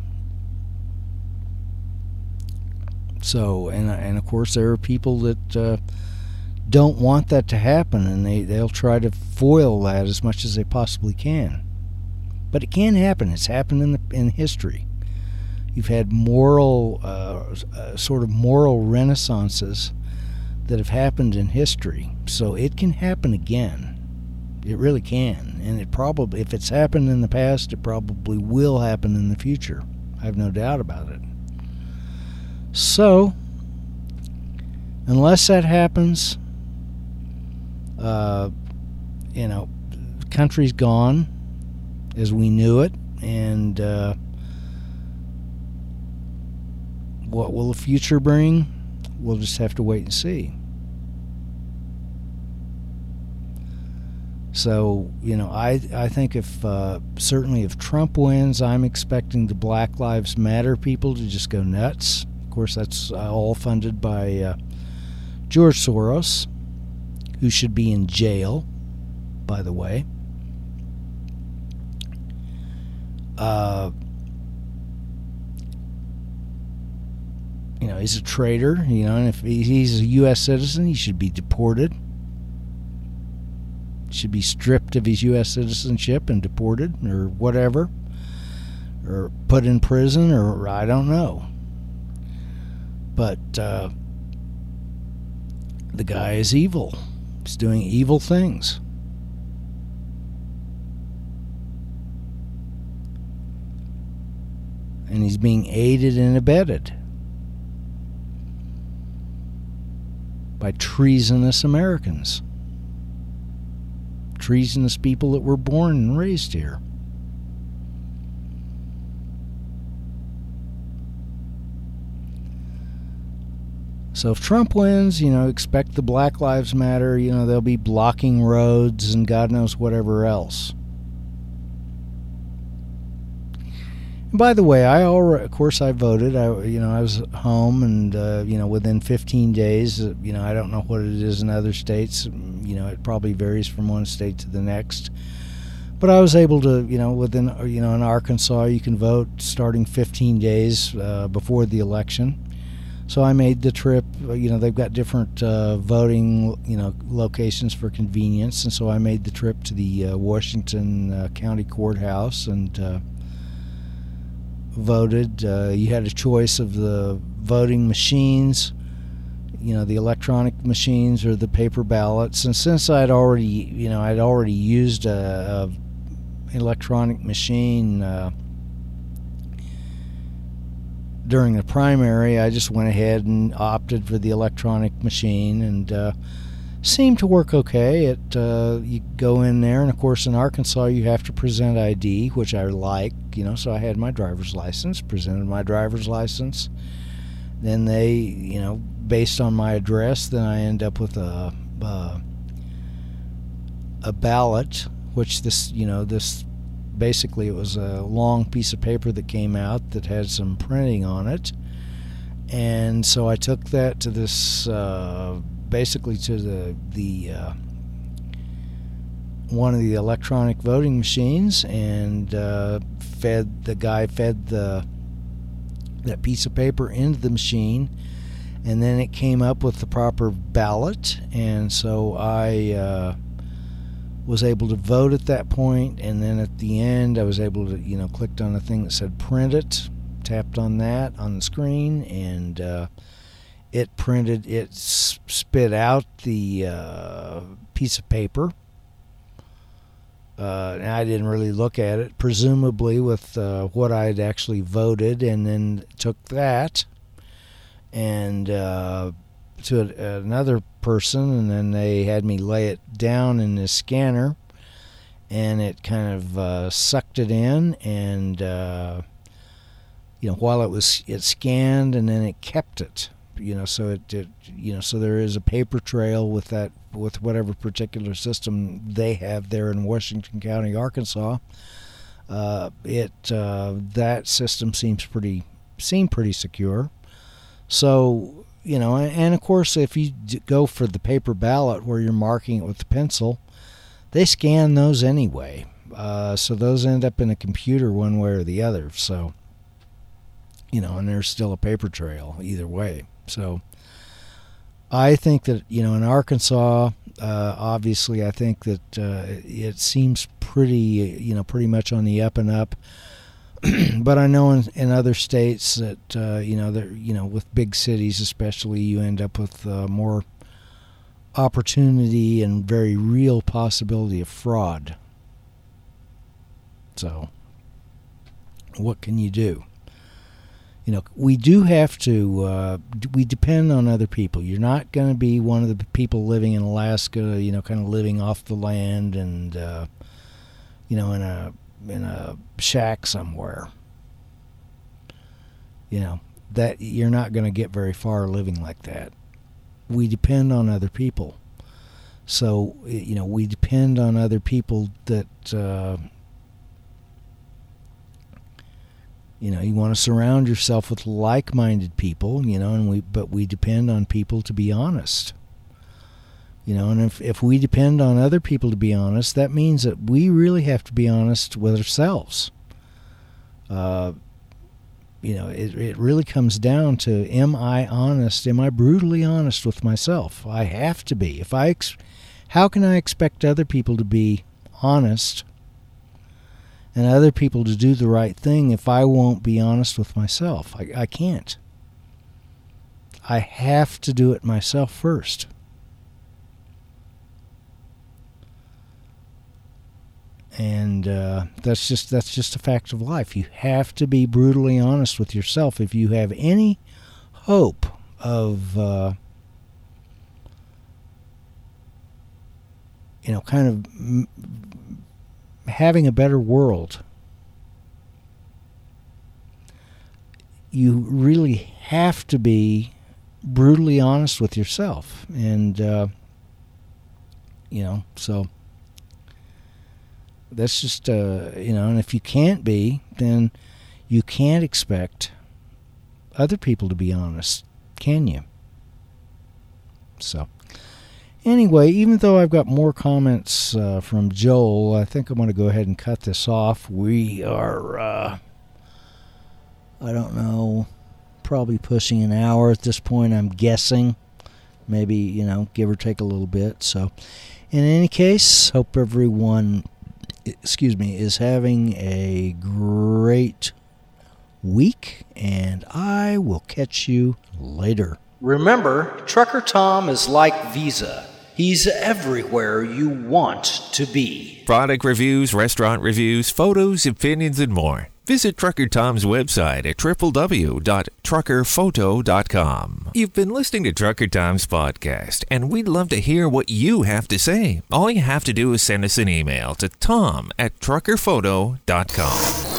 So, and of course, there are people that don't want that to happen, and they'll try to foil that as much as they possibly can. But it can happen. It's happened in history. You've had moral, sort of moral renaissances that have happened in history. So it can happen again. It really can. And it probably, if it's happened in the past, it probably will happen in the future. I have no doubt about it. So, unless that happens, the country's gone as we knew it, and what will the future bring? We'll just have to wait and see. So, I think certainly if Trump wins, I'm expecting the Black Lives Matter people to just go nuts. Of course, that's all funded by George Soros, who should be in jail, by the way. He's a traitor, and if he's a U.S. citizen, he should be deported. Should be stripped of his U.S. citizenship and deported, or whatever, or put in prison, or I don't know. But the guy is evil. He's doing evil things. And he's being aided and abetted by treasonous Americans. Treasonous people that were born and raised here. So if Trump wins, expect the Black Lives Matter, they'll be blocking roads and God knows whatever else. And by the way, of course I voted. I was home, and within 15 days, I don't know what it is in other states. It probably varies from one state to the next. But I was able to, within, in Arkansas, you can vote starting 15 days before the election. So I made the trip. They've got different voting, locations for convenience, and so I made the trip to the Washington County Courthouse and voted. You had a choice of the voting machines, the electronic machines or the paper ballots. And since I'd already used a electronic machine during the primary, I just went ahead and opted for the electronic machine, and seemed to work okay. You go in there, and of course in Arkansas you have to present ID, which I like, so I had my driver's license, presented my driver's license. Then they, based on my address, then I end up with a ballot, which this basically it was a long piece of paper that came out that had some printing on it, And so I took that to this, basically to the one of the electronic voting machines, and fed that piece of paper into the machine, and then it came up with the proper ballot, and so I was able to vote at that point. And then at the end I was able to, clicked on a thing that said print it, tapped on that on the screen, and it printed, it spit out the piece of paper. And I didn't really look at it, presumably with what I had actually voted, and then took that and to another person, and then they had me lay it down in the scanner, and it kind of sucked it in, and while it scanned, and then it kept it, so it so there is a paper trail with that, with whatever particular system they have there in Washington County, Arkansas. That system seemed pretty secure. So, and of course, if you go for the paper ballot where you're marking it with the pencil, they scan those anyway. So those end up in a computer one way or the other. So, and there's still a paper trail either way. So I think that, in Arkansas, obviously, I think that it seems pretty much on the up and up. But I know in other states that, with big cities especially, you end up with more opportunity and very real possibility of fraud. So, what can you do? We do have to, we depend on other people. You're not going to be one of the people living in Alaska, kind of living off the land and, in a shack somewhere. That you're not going to get very far living like that. We depend on other people. So, we depend on other people that, you want to surround yourself with like-minded people, but we depend on people to be honest. And if we depend on other people to be honest, that means that we really have to be honest with ourselves. It really comes down to, am I honest? Am I brutally honest with myself? I have to be. How can I expect other people to be honest and other people to do the right thing if I won't be honest with myself? I can't. I have to do it myself first. And that's just a fact of life. You have to be brutally honest with yourself if you have any hope of kind of having a better world. You really have to be brutally honest with yourself, and so that's just and if you can't be, then you can't expect other people to be honest, can you? So anyway, even though I've got more comments from Joel, I think I'm going to go ahead and cut this off. We are, I don't know, probably pushing an hour at this point, I'm guessing. Maybe, give or take a little bit. So, in any case, hope everyone, is having a great week, and I will catch you later. Remember, Trucker Tom is like Visa. He's everywhere you want to be. Product reviews, restaurant reviews, photos, opinions, and more. Visit Trucker Tom's website at www.truckerphoto.com. You've been listening to Trucker Tom's podcast, and we'd love to hear what you have to say. All you have to do is send us an email to tom@truckerphoto.com.